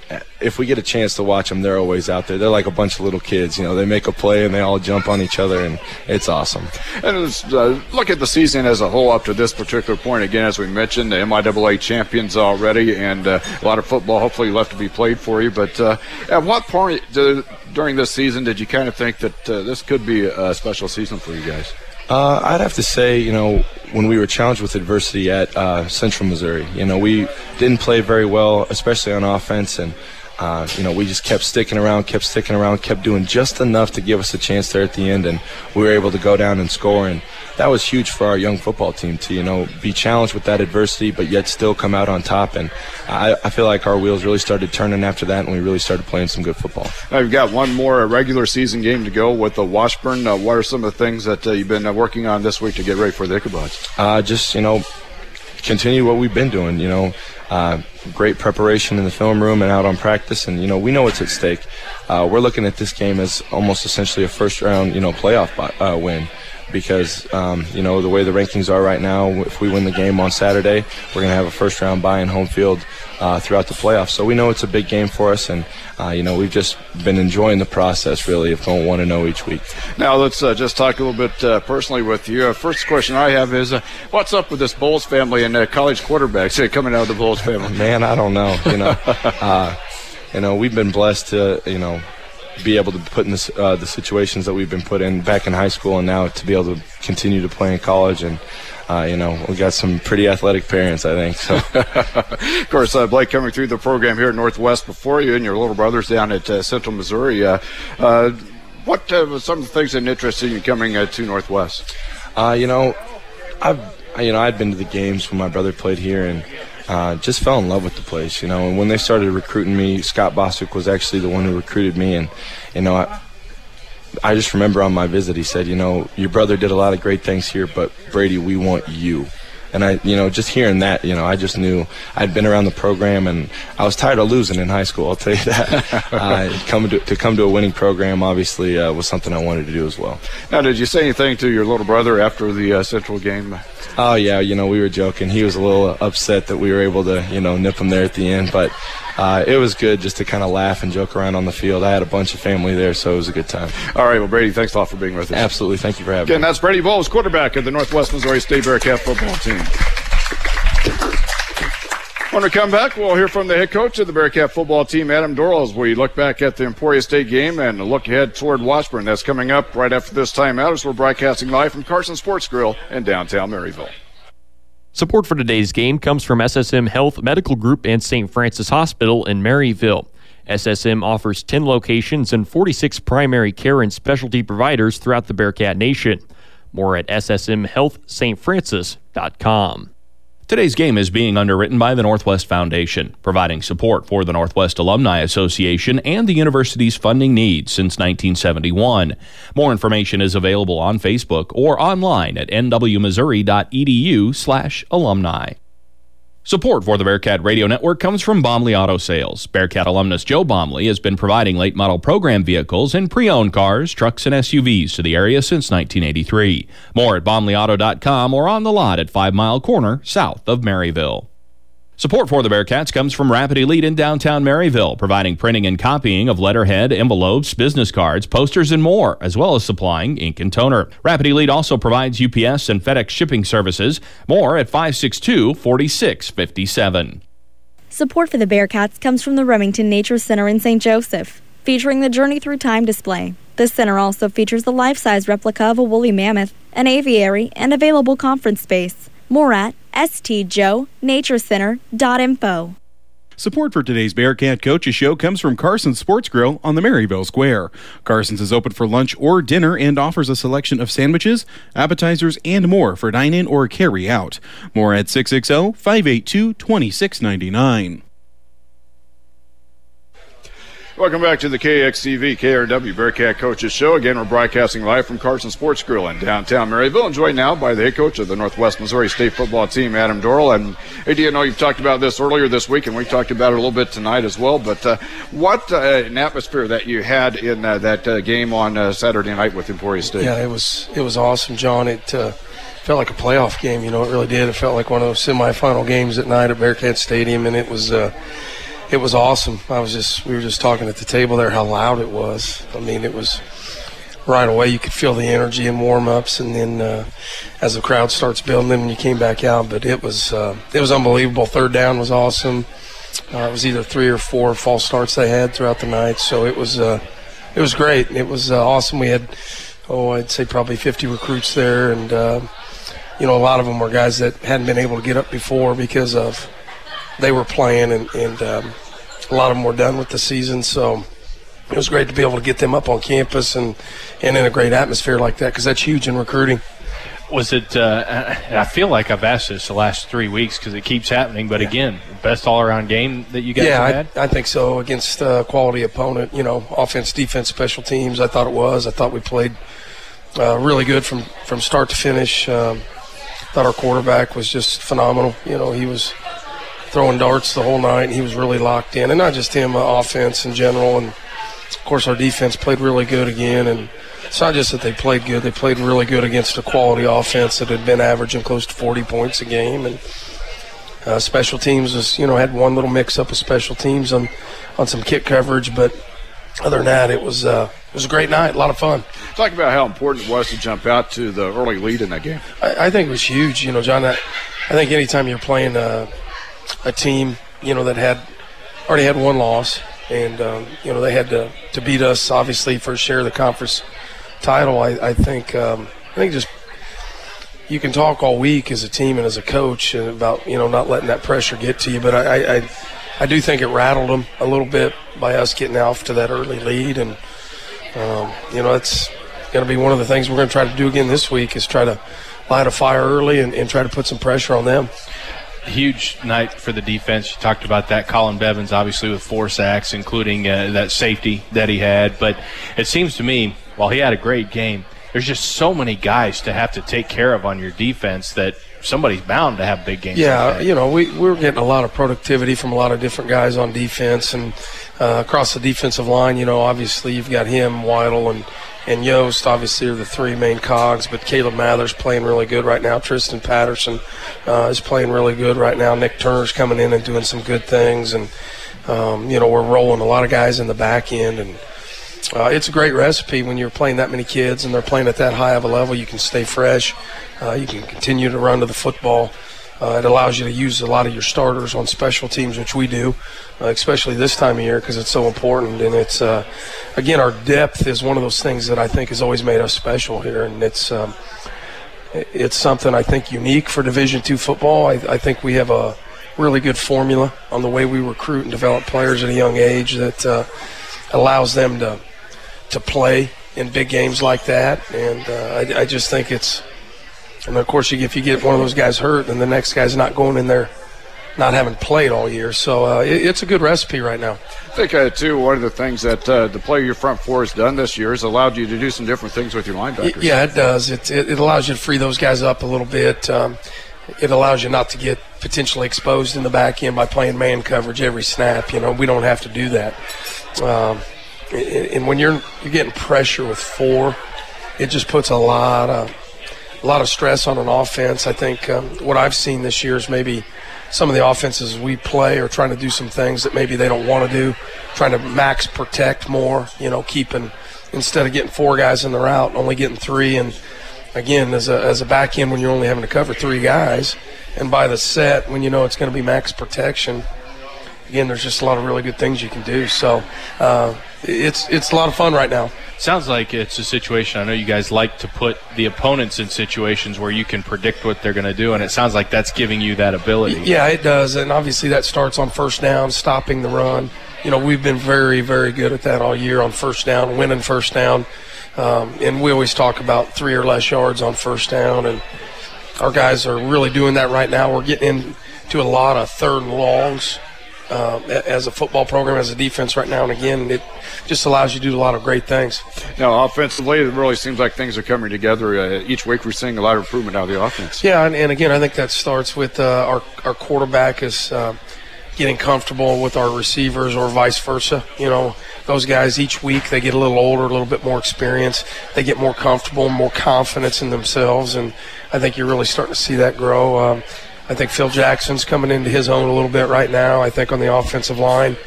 if we get a chance to watch them, they're always out there. They're like a bunch of little kids. You know, they make a play and they all jump on each other, and it's awesome. And it's, uh, look at the season as a whole up to this particular point. Again, as we mentioned, the M I A A champions already, and uh, a lot of football hopefully left to be played for you. But uh, at what point uh, during this season did you kind of think that uh, this could be a special season for you guys? Uh, I'd have to say, you know, when we were challenged with adversity at uh, Central Missouri, you know, we didn't play very well, especially on offense, and Uh, you know, we just kept sticking around, kept sticking around, kept doing just enough to give us a chance there at the end, and we were able to go down and score. And that was huge for our young football team to, you know, be challenged with that adversity, but yet still come out on top. And I, I feel like our wheels really started turning after that, and we really started playing some good football. Now, you've got one more regular season game to go with the Washburn. Uh, what are some of the things that uh, you've been uh, working on this week to get ready for the Ichabods? Uh, just, you know, continue what we've been doing, you know. Uh, great preparation in the film room and out on practice, and you know we know what's at stake. Uh, we're looking at this game as almost essentially a first round, you know, playoff uh, win, because um, you know the way the rankings are right now. If we win the game on Saturday, we're going to have a first round bye in home field uh, throughout the playoffs. So we know it's a big game for us, and uh, you know we've just been enjoying the process really of going one and zero each week. Now let's uh, just talk a little bit uh, personally with you. Uh, first question I have is, uh, what's up with this Bowles family and uh, college quarterbacks uh, coming out of the Bowles family? Man, I don't know. You know, uh, you know we've been blessed to you know. be able to put in this, uh, the situations that we've been put in back in high school, and now to be able to continue to play in college. And uh, you know we got some pretty athletic parents, I think. So, of course, uh, Blake coming through the program here at Northwest before you, and your little brothers down at uh, Central Missouri. Uh, uh, what uh, were some of the things that interested you coming uh, to Northwest? Uh, you know, I've you know I'd been to the games when my brother played here, and Uh, just fell in love with the place, you know. And when they started recruiting me, Scott Boswick was actually the one who recruited me. And, you know, I, I just remember on my visit, he said, you know, your brother did a lot of great things here, but Brady, we want you. And I, you know, just hearing that, you know, I just knew I'd been around the program, and I was tired of losing in high school, I'll tell you that. uh, coming to, to come to a winning program, obviously, uh, was something I wanted to do as well. Now, did you say anything to your little brother after the uh, Central game? Oh, yeah, you know, we were joking. He was a little upset that we were able to, you know, nip him there at the end. But uh, it was good just to kind of laugh and joke around on the field. I had a bunch of family there, so it was a good time. All right, well, Brady, thanks a lot for being with us. Absolutely. Thank you for having Again, me. Again, that's Brady Bowles, quarterback of the Northwest Missouri State Bearcat football team. When we come back, we'll hear from the head coach of the Bearcat football team, Adam Dorrell, as we look back at the Emporia State game and look ahead toward Washburn. That's coming up right after this timeout as we're broadcasting live from Carson Sports Grill in downtown Maryville. Support for today's game comes from S S M Health Medical Group and Saint Francis Hospital in Maryville. S S M offers ten locations and forty-six primary care and specialty providers throughout the Bearcat Nation. More at s s m health st francis dot com. Today's game is being underwritten by the Northwest Foundation, providing support for the Northwest Alumni Association and the university's funding needs since nineteen seventy-one. More information is available on Facebook or online at n w missouri dot e d u slash alumni. Support for the Bearcat Radio Network comes from Bomley Auto Sales. Bearcat alumnus Joe Bomley has been providing late model program vehicles and pre-owned cars, trucks, and S U Vs to the area since nineteen eighty-three. More at bomley auto dot com or on the lot at Five Mile Corner, south of Maryville. Support for the Bearcats comes from Rapid Elite in downtown Maryville, providing printing and copying of letterhead, envelopes, business cards, posters, and more, as well as supplying ink and toner. Rapid Elite also provides U P S and FedEx shipping services. More at five six two, four six five seven. Support for the Bearcats comes from the Remington Nature Center in Saint Joseph, featuring the Journey Through Time display. This center also features the life-size replica of a woolly mammoth, an aviary, and available conference space. More at s t joe nature center dot info. Support for today's Bearcat Coaches Show comes from Carson's Sports Grill on the Maryville Square. Carson's is open for lunch or dinner and offers a selection of sandwiches, appetizers, and more for dine-in or carry-out. More at six six zero, five eight two, two six nine nine. Welcome back to the K X T V K R W Bearcat Coaches Show. Again, we're broadcasting live from Carson Sports Grill in downtown Maryville, and joined now by the head coach of the Northwest Missouri State football team, Adam Dorrell. And, Eddie, I know you've talked about this earlier this week, and we talked about it a little bit tonight as well, but uh, what uh, an atmosphere that you had in uh, that uh, game on uh, Saturday night with Emporia State. Yeah, it was it was awesome, John. It uh, felt like a playoff game, you know, it really did. It felt like one of those semifinal games at night at Bearcat Stadium, and it was uh, – It was awesome. I was just, we were just talking at the table there how loud it was. I mean, it was right away. You could feel the energy in warm-ups, and then uh, as the crowd starts building, then when you came back out. But it was, uh, it was unbelievable. Third down was awesome. Uh, it was either three or four false starts they had throughout the night, so it was, uh, it was great. It was uh, awesome. We had, oh, I'd say probably fifty recruits there, and uh, you know, a lot of them were guys that hadn't been able to get up before because of. They were playing, and, and um, a lot of them were done with the season, so it was great to be able to get them up on campus and, and in a great atmosphere like that, because that's huge in recruiting. Was it, uh, and I feel like I've asked this the last three weeks because it keeps happening, but yeah. Again, best all-around game that you guys yeah, have had? I, I think so, against a quality opponent, you know, offense, defense, special teams. I thought it was. I thought we played uh, really good from, from start to finish. Um, thought our quarterback was just phenomenal. You know, he was – throwing darts the whole night. He was really locked in, and not just him, uh, offense in general. And of course, our defense played really good again. And it's not just that they played good; they played really good against a quality offense that had been averaging close to forty points a game. And uh, special teams was, you know, had one little mix-up of special teams on on some kick coverage, but other than that, it was uh, it was a great night, a lot of fun. Talk about how important it was to jump out to the early lead in that game. I, I think it was huge, you know, John. I, I think anytime you're playing. Uh, a team, you know, that had already had one loss, and, um, you know, they had to, to beat us, obviously, for a share of the conference title. I, I think um, I think just you can talk all week as a team and as a coach about, you know, not letting that pressure get to you, but I, I, I do think it rattled them a little bit by us getting off to that early lead, and, um, you know, it's going to be one of the things we're going to try to do again this week is try to light a fire early and, and try to put some pressure on them. Huge night for the defense. You talked about that. Colin Bevins, obviously, with four sacks, including uh, that safety that he had. But it seems to me, while he had a great game, there's just so many guys to have to take care of on your defense that somebody's bound to have big games. Yeah, like that. you know, we, we're getting a lot of productivity from a lot of different guys on defense. And uh, across the defensive line, you know, obviously you've got him, Weidel, and And Yost, obviously, are the three main cogs, but Caleb Mather's playing really good right now. Tristan Patterson uh, is playing really good right now. Nick Turner's coming in and doing some good things. And, um, you know, we're rolling a lot of guys in the back end. And uh, it's a great recipe when you're playing that many kids and they're playing at that high of a level. You can stay fresh. Uh, you can continue to run to the football. Uh, it allows you to use a lot of your starters on special teams, which we do, uh, especially this time of year because it's so important. And it's, uh, again, our depth is one of those things that I think has always made us special here. And it's um, it's something I think unique for Division two football. I, I think we have a really good formula on the way we recruit and develop players at a young age that uh, allows them to to play in big games like that. And uh, I, I just think it's – and, of course, if you get one of those guys hurt, then the next guy's not going in there not having played all year. So uh, it, it's a good recipe right now. I think, uh, too, one of the things that uh, the play your front four has done this year has allowed you to do some different things with your linebackers. Yeah, it does. It, it, it allows you to free those guys up a little bit. Um, it allows you not to get potentially exposed in the back end by playing man coverage every snap. You know, we don't have to do that. Um, and when you're, you're getting pressure with four, it just puts a lot of – a lot of stress on an offense. I think um, what I've seen this year is maybe some of the offenses we play are trying to do some things that maybe they don't want to do, trying to max protect more, you know, keeping instead of getting four guys in the route, only getting three. And, again, as a, as a back end when you're only having to cover three guys, and by the set when you know it's going to be max protection, again, there's just a lot of really good things you can do. So uh, it's it's a lot of fun right now. Sounds like it's a situation. I know you guys like to put the opponents in situations where you can predict what they're going to do, and it sounds like that's giving you that ability. Yeah, it does, and obviously that starts on first down, stopping the run. You know, we've been very, very good at that all year on first down, winning first down, um, and we always talk about three or less yards on first down, and our guys are really doing that right now. We're getting into a lot of third and longs. Uh, as a football program, as a defense right now, and again, it just allows you to do a lot of great things. Now, offensively, it really seems like things are coming together. Uh, each week we're seeing a lot of improvement out of the offense. Yeah, and, and again, I think that starts with uh, our, our quarterback is uh, getting comfortable with our receivers or vice versa. You know, those guys each week, they get a little older, a little bit more experience. They get more comfortable, more confidence in themselves, and I think you're really starting to see that grow. Um, I think Phil Jackson's coming into his own a little bit right now. I think on the offensive line,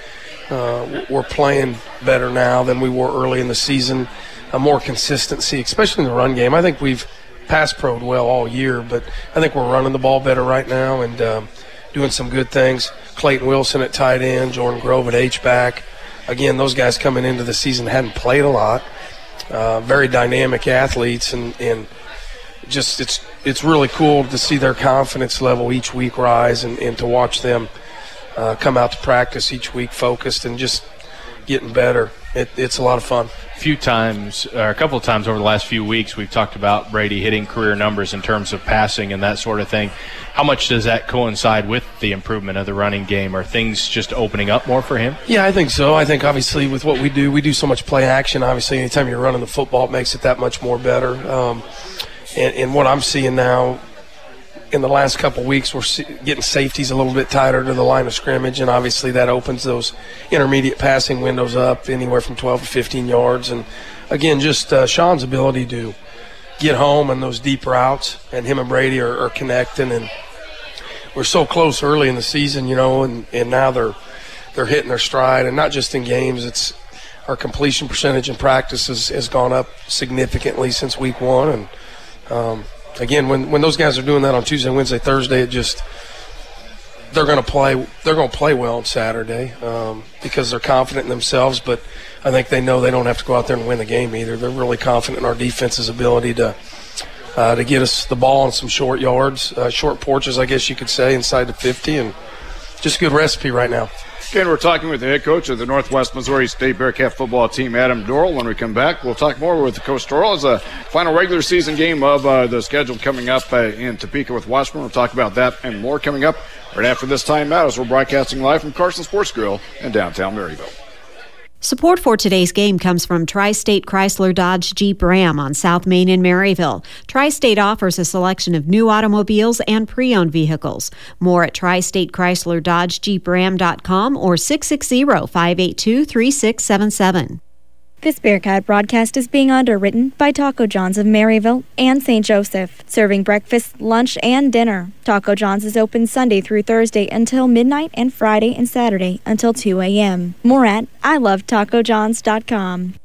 uh, we're playing better now than we were early in the season. A more consistency, especially in the run game. I think we've pass pro'd well all year, but I think we're running the ball better right now and um, doing some good things. Clayton Wilson at tight end, Jordan Grove at H-back. Again, those guys coming into the season hadn't played a lot. Uh, very dynamic athletes, and, and just it's it's really cool to see their confidence level each week rise, and, and to watch them uh, come out to practice each week focused and just getting better. It, it's a lot of fun. A few times, or a couple of times over the last few weeks, we've talked about Brady hitting career numbers in terms of passing and that sort of thing. How much does that coincide with the improvement of the running game? Are things just opening up more for him? Yeah, I think so. I think obviously with what we do, we do so much play action. Obviously, anytime you're running the football, it makes it that much more better. Um, and, and what I'm seeing now, in the last couple of weeks, we're getting safeties a little bit tighter to the line of scrimmage, and obviously that opens those intermediate passing windows up anywhere from twelve to fifteen yards. And, again, just uh, Sean's ability to get home on those deep routes, and him and Brady are, are connecting. And we're so close early in the season, you know, and, and now they're they're hitting their stride. And not just in games, it's our completion percentage in practice has, has gone up significantly since week one. And, um, Again, when, when those guys are doing that on Tuesday, Wednesday, Thursday, it just they're going to play. They're going to play well on Saturday um, because they're confident in themselves. But I think they know they don't have to go out there and win the game either. They're really confident in our defense's ability to uh, to get us the ball on some short yards, uh, short porches, I guess you could say, inside the fifty, and just a good recipe right now. Again, we're talking with the head coach of the Northwest Missouri State Bearcat football team, Adam Dorrell. When we come back, we'll talk more with Coach Dorrell as a final regular season game of uh, the schedule coming up uh, in Topeka with Washburn. We'll talk about that and more coming up right after this time out as we're broadcasting live from Carson Sports Grill in downtown Maryville. Support for today's game comes from Tri-State Chrysler Dodge Jeep Ram on South Main in Maryville. Tri-State offers a selection of new automobiles and pre-owned vehicles. More at tri state chrysler dodge jeep ram dot com or six six zero, five eight two, three six seven seven. This Bearcat broadcast is being underwritten by Taco John's of Maryville and Saint Joseph, serving breakfast, lunch, and dinner. Taco John's is open Sunday through Thursday until midnight and Friday and Saturday until two a.m. More at I love taco johns dot com.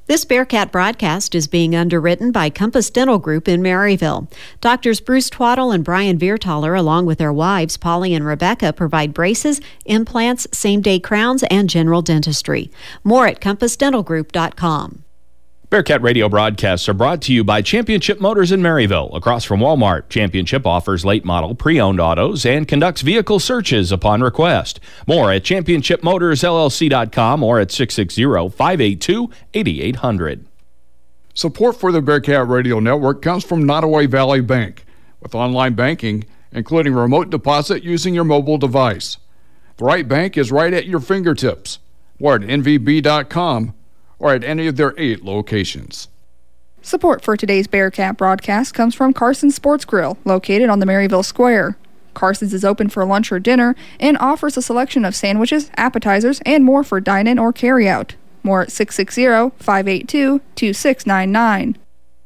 This Bearcat broadcast is being underwritten by Compass Dental Group in Maryville. Doctors Bruce Twaddle and Brian Viertaler, along with their wives, Polly and Rebecca, provide braces, implants, same-day crowns, and general dentistry. More at compass dental group dot com. Bearcat Radio broadcasts are brought to you by Championship Motors in Maryville, across from Walmart. Championship offers late model pre-owned autos and conducts vehicle searches upon request. More at championship motors l l c dot com or at six six zero, five eight two, eight eight zero zero. Support for the Bearcat Radio Network comes from Nottoway Valley Bank, with online banking, including remote deposit using your mobile device. The right bank is right at your fingertips. More at n v b dot com. or at any of their eight locations. Support for today's Bearcat broadcast comes from Carson's Sports Grill, located on the Maryville Square. Carson's is open for lunch or dinner and offers a selection of sandwiches, appetizers, and more for dine-in or carry-out. More at six six zero, five eight two, two six nine nine.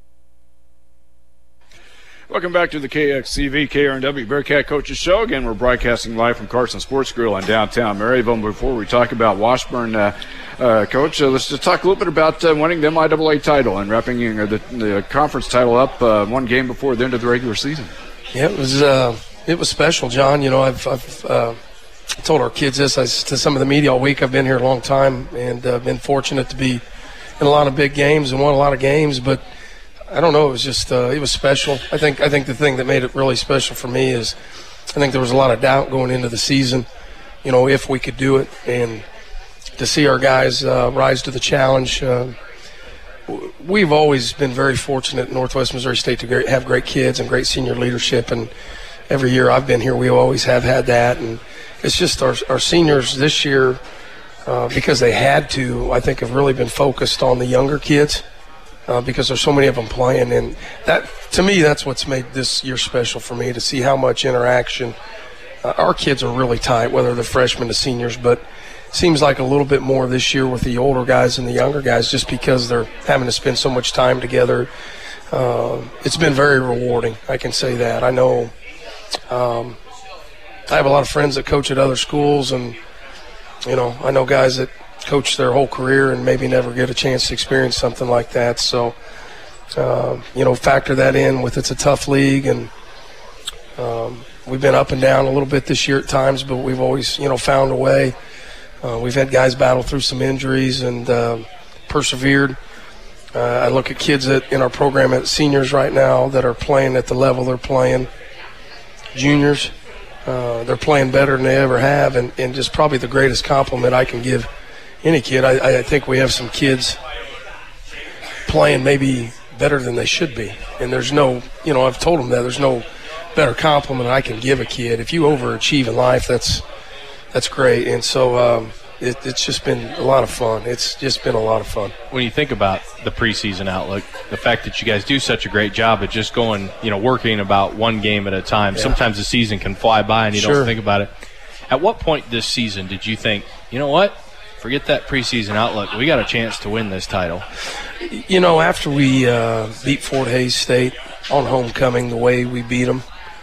Welcome back to the K X C V K R N W Bearcat Coaches Show. Again, we're broadcasting live from Carson Sports Grill in downtown Maryville. Before we talk about Washburn, uh, uh, Coach, uh, let's just talk a little bit about uh, winning the M I A A title and wrapping uh, the, the conference title up uh, one game before the end of the regular season. Yeah, it was uh, it was special, John. You know, I've, I've uh, told our kids this I, to some of the media all week. I've been here a long time and uh, been fortunate to be in a lot of big games and won a lot of games, but I don't know. It was just uh, it was special. I think I think the thing that made it really special for me is I think there was a lot of doubt going into the season, you know, if we could do it, and to see our guys uh, rise to the challenge. Uh, we've always been very fortunate in Northwest Missouri State to great, have great kids and great senior leadership, and every year I've been here, we always have had that. And it's just our our seniors this year, uh, because they had to, I think, have really been focused on the younger kids. Uh, because there's so many of them playing, and that, to me, that's what's made this year special for me, to see how much interaction. Uh, our kids are really tight, whether they're freshmen to seniors, but it seems like a little bit more this year with the older guys and the younger guys, just because they're having to spend so much time together. Uh, it's been very rewarding, I can say that. I know um, I have a lot of friends that coach at other schools, and you know, I know guys that coach their whole career and maybe never get a chance to experience something like that. So, uh, you know, factor that in with it's a tough league, and um, we've been up and down a little bit this year at times, but we've always, you know, found a way. Uh, we've had guys battle through some injuries and uh, persevered. Uh, I look at kids that in our program at seniors right now that are playing at the level they're playing, juniors. Uh, they're playing better than they ever have, and, and just probably the greatest compliment I can give any kid. I, I think we have some kids playing maybe better than they should be. And there's no, you know, I've told them that there's no better compliment I can give a kid. If you overachieve in life, that's that's great. And so um, it, it's just been a lot of fun. It's just been a lot of fun. When you think about the preseason outlook, the fact that you guys do such a great job at just going, you know, working about one game at a time, yeah. Sometimes the season can fly by and you sure. don't think about it. At what point this season did you think, you know what, forget that preseason outlook, we got a chance to win this title? You know, after we uh, beat Fort Hays State on homecoming the way we beat them,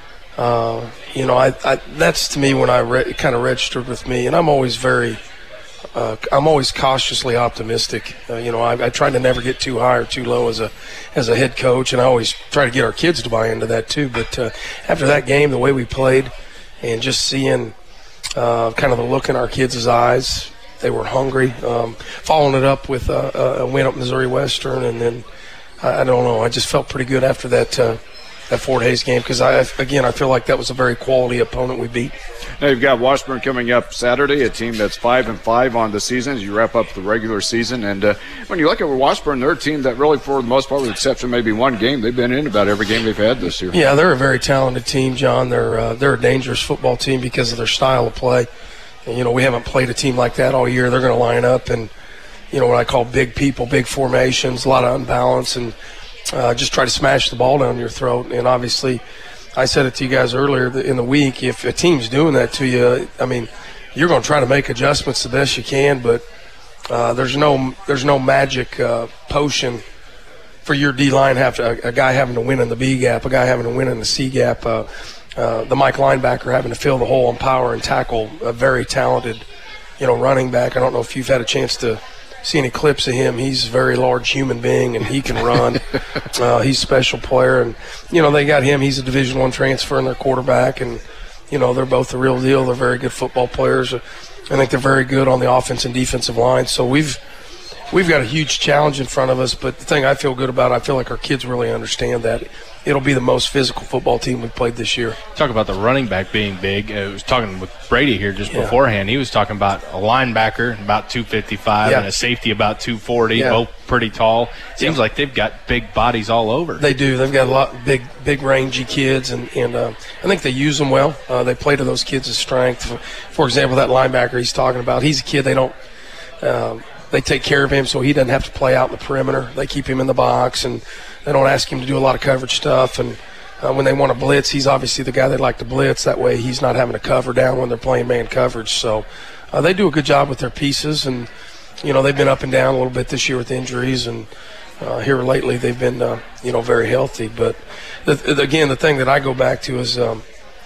uh, you know, I, I, that's to me when I re- kind of registered with me. And I'm always very uh, – I'm always cautiously optimistic. Uh, you know, I, I try to never get too high or too low as a as a head coach, and I always try to get our kids to buy into that too. But uh, after that game, the way we played and just seeing uh, kind of the look in our kids' eyes – they were hungry. Um, following it up with uh, a win up Missouri Western, and then I, I don't know. I just felt pretty good after that uh, that Fort Hays game because I again I feel like that was a very quality opponent we beat. Now you've got Washburn coming up Saturday, a team that's five and five on the season as you wrap up the regular season. And uh, when you look at Washburn, they're a team that really, for the most part, with the exception of maybe one game, they've been in about every game they've had this year. Yeah, they're a very talented team, John. They're uh, they're a dangerous football team because of their style of play. You know, we haven't played a team like that all year. They're going to line up and, you know, what I call big people, big formations, a lot of unbalance, and uh, just try to smash the ball down your throat. And obviously, I said it to you guys earlier in the week, if a team's doing that to you, I mean, you're going to try to make adjustments the best you can, but uh, there's no there's no magic uh, potion for your D-line, have to, a, a guy having to win in the B gap, a guy having to win in the C gap, uh, Uh, the Mike linebacker having to fill the hole on power and tackle a very talented, you know, running back. I don't know if you've had a chance to see any clips of him, he's a very large human being, and he can run. uh, he's a special player. And, you know, they got him. He's a Division One transfer in their quarterback, and, you know, they're both the real deal. They're very good football players. I think they're very good on the offense and defensive line. So we've we've got a huge challenge in front of us. But the thing I feel good about, I feel like our kids really understand that. It'll be the most physical football team we've played this year. Talk about the running back being big. I was talking with Brady here just Yeah. beforehand. He was talking about a linebacker about two fifty-five Yeah. and a safety about two forty, Yeah. both pretty tall. Seems Yeah. like they've got big bodies all over. They do. They've got a lot big, big rangy kids, and and uh, I think they use them well. Uh, they play to those kids' strength. For, for example, that linebacker he's talking about, he's a kid. They don't. Um, they take care of him so he doesn't have to play out in the perimeter. They keep him in the box, and they don't ask him to do a lot of coverage stuff. And uh, when they want to blitz, he's obviously the guy they like to blitz. That way, he's not having to cover down when they're playing man coverage. So uh, they do a good job with their pieces, and you know they've been up and down a little bit this year with injuries, and uh, here lately they've been uh, you know very healthy. But the, the, again, the thing that I go back to is um,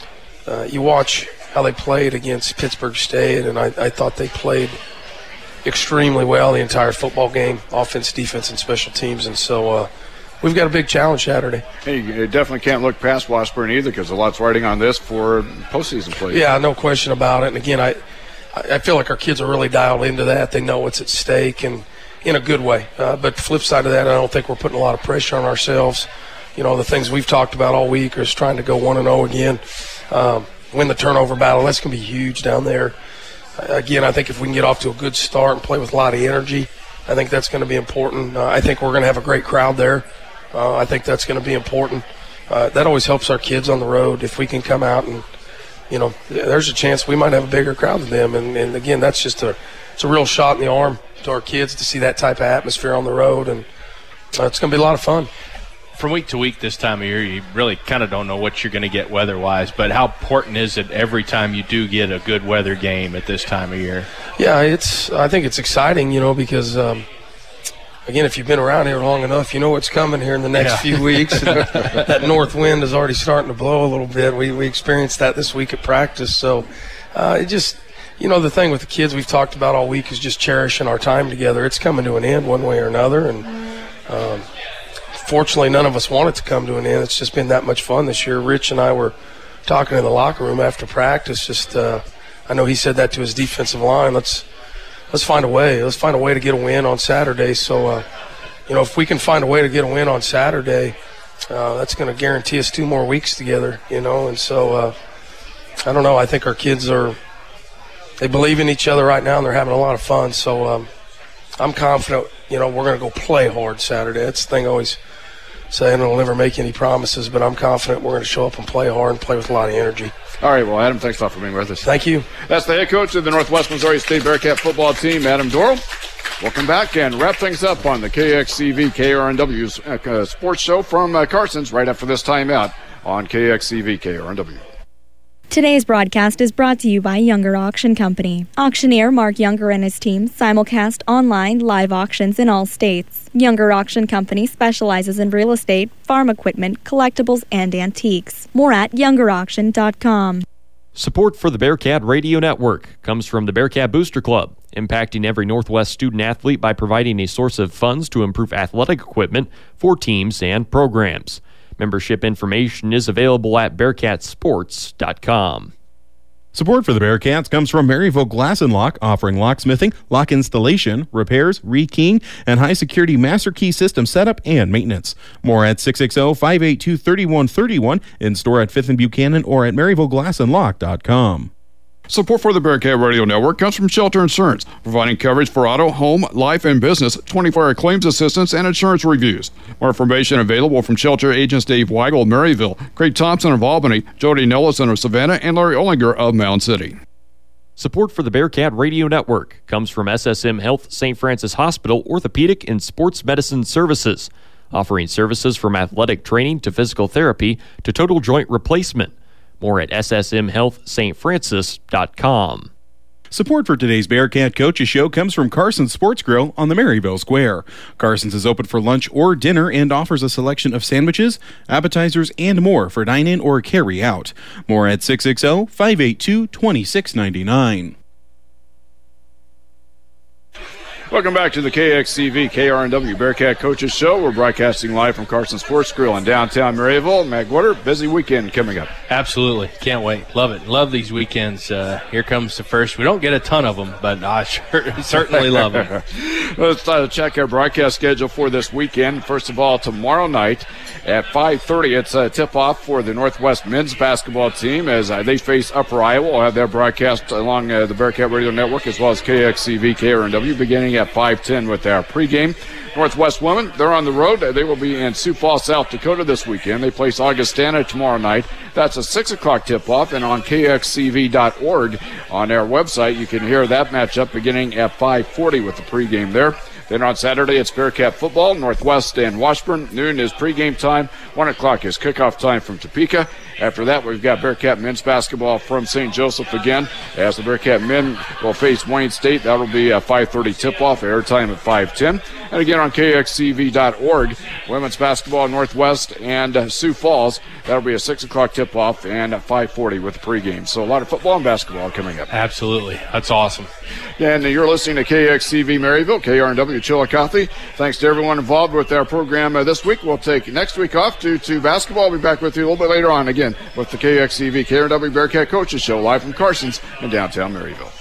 uh, you watch how they played against Pittsburgh State, and I, I thought they played extremely well the entire football game, offense, defense, and special teams. And so uh, we've got a big challenge Saturday. Hey, you definitely can't look past Washburn either because a lot's riding on this for postseason play. Yeah, no question about it. And again, I I feel like our kids are really dialed into that. They know what's at stake, and in a good way. Uh, but the flip side of that, I don't think we're putting a lot of pressure on ourselves. You know, the things we've talked about all week is trying to go one and oh again, um, win the turnover battle. That's going to be huge down there. Again, I think if we can get off to a good start and play with a lot of energy, I think that's going to be important. Uh, I think we're going to have a great crowd there. Uh, I think that's going to be important. Uh, that always helps our kids on the road. If we can come out and, you know, there's a chance we might have a bigger crowd than them. And, and again, that's just a it's a real shot in the arm to our kids to see that type of atmosphere on the road. And uh, it's going to be a lot of fun. From week to week this time of year, you really kind of don't know what you're going to get weather-wise, but how important is it every time you do get a good weather game at this time of year? Yeah, it's. I think it's exciting, you know, because, um, again, if you've been around here long enough, you know what's coming here in the next Yeah. few weeks. That north wind is already starting to blow a little bit. We, we experienced that this week at practice. So uh, it just, you know, the thing with the kids we've talked about all week is just cherishing our time together. It's coming to an end one way or another, and um, fortunately, none of us want it to come to an end. It's just been that much fun this year. Rich and I were talking in the locker room after practice. Just, uh, I know he said that to his defensive line. Let's let's find a way. Let's find a way to get a win on Saturday. So, uh, you know, if we can find a way to get a win on Saturday, uh, that's going to guarantee us two more weeks together. You know, and so uh, I don't know. I think our kids are they believe in each other right now, and they're having a lot of fun. So um, I'm confident. You know, we're going to go play hard Saturday. That's the thing I always saying I'll never make any promises, but I'm confident we're going to show up and play hard and play with a lot of energy. All right, well, Adam, thanks a lot for being with us. Thank you. That's the head coach of the Northwest Missouri State Bearcat football team, Adam Doral. We'll come back and wrap things up on the K X C V K R N W's uh, sports show from uh, Carson's right after this timeout on K X C V K R N W. Today's broadcast is brought to you by Younger Auction Company. Auctioneer Mark Younger and his team simulcast online live auctions in all states. Younger Auction Company specializes in real estate, farm equipment, collectibles, and antiques. More at younger auction dot com. Support for the Bearcat Radio Network comes from the Bearcat Booster Club, impacting every Northwest student-athlete by providing a source of funds to improve athletic equipment for teams and programs. Membership information is available at bearcat sports dot com. Support for the Bearcats comes from Maryville Glass and Lock, offering locksmithing, lock installation, repairs, rekeying, and high-security master key system setup and maintenance. More at six six zero, five eight two, three one three one, in-store at fifth and Buchanan or at maryville glass and lock dot com. Support for the Bearcat Radio Network comes from Shelter Insurance, providing coverage for auto, home, life, and business, twenty-four hour claims assistance, and insurance reviews. More information available from Shelter agents Dave Weigel of Maryville, Craig Thompson of Albany, Jody Nellison of Savannah, and Larry Ollinger of Mound City. Support for the Bearcat Radio Network comes from S S M Health Saint Francis Hospital Orthopedic and Sports Medicine Services, offering services from athletic training to physical therapy to total joint replacement. More at s s m health st francis dot com. Support for today's Bearcat Coaches Show comes from Carson's Sports Grill on the Maryville Square. Carson's is open for lunch or dinner and offers a selection of sandwiches, appetizers, and more for dine-in or carry-out. More at six six zero, five eight two, two six nine nine. Welcome back to the K X C V K R N W Bearcat Coaches Show. We're broadcasting live from Carson Sports Grill in downtown Maryville. Matt Water, busy weekend coming up. Absolutely. Can't wait. Love it. Love these weekends. Uh, here comes the first. We don't get a ton of them, but I sure, certainly love them. Let's uh, check our broadcast schedule for this weekend. First of all, tomorrow night at five thirty, it's a tip-off for the Northwest men's basketball team as uh, they face Upper Iowa. We'll have their broadcast along uh, the Bearcat Radio Network as well as K X C V K R N W beginning at five ten with our pregame. Northwest women, they're on the road. They will be in Sioux Falls, South Dakota this weekend. They place Augustana tomorrow night. That's a six o'clock tip-off, and on K X C V dot org on our website, you can hear that matchup beginning at five forty with the pregame there. Then on Saturday, it's Bearcat football, Northwest and Washburn. Noon is pregame time. one o'clock is kickoff time from Topeka. After that, we've got Bearcat men's basketball from Saint Joseph again, as the Bearcat men will face Wayne State. That'll be a five thirty tip-off, airtime at five ten. And again on K X C V dot org, women's basketball, Northwest and uh, Sioux Falls. That'll be a six o'clock tip-off and at five forty with the pregame. So a lot of football and basketball coming up. Absolutely. That's awesome. And you're listening to K X C V Maryville, K R N W Chillicothe. Thanks to everyone involved with our program uh, this week. We'll take next week off due to basketball. We'll be back with you a little bit later on again with the K X C V K R N W Bearcat Coaches Show live from Carson's in downtown Maryville.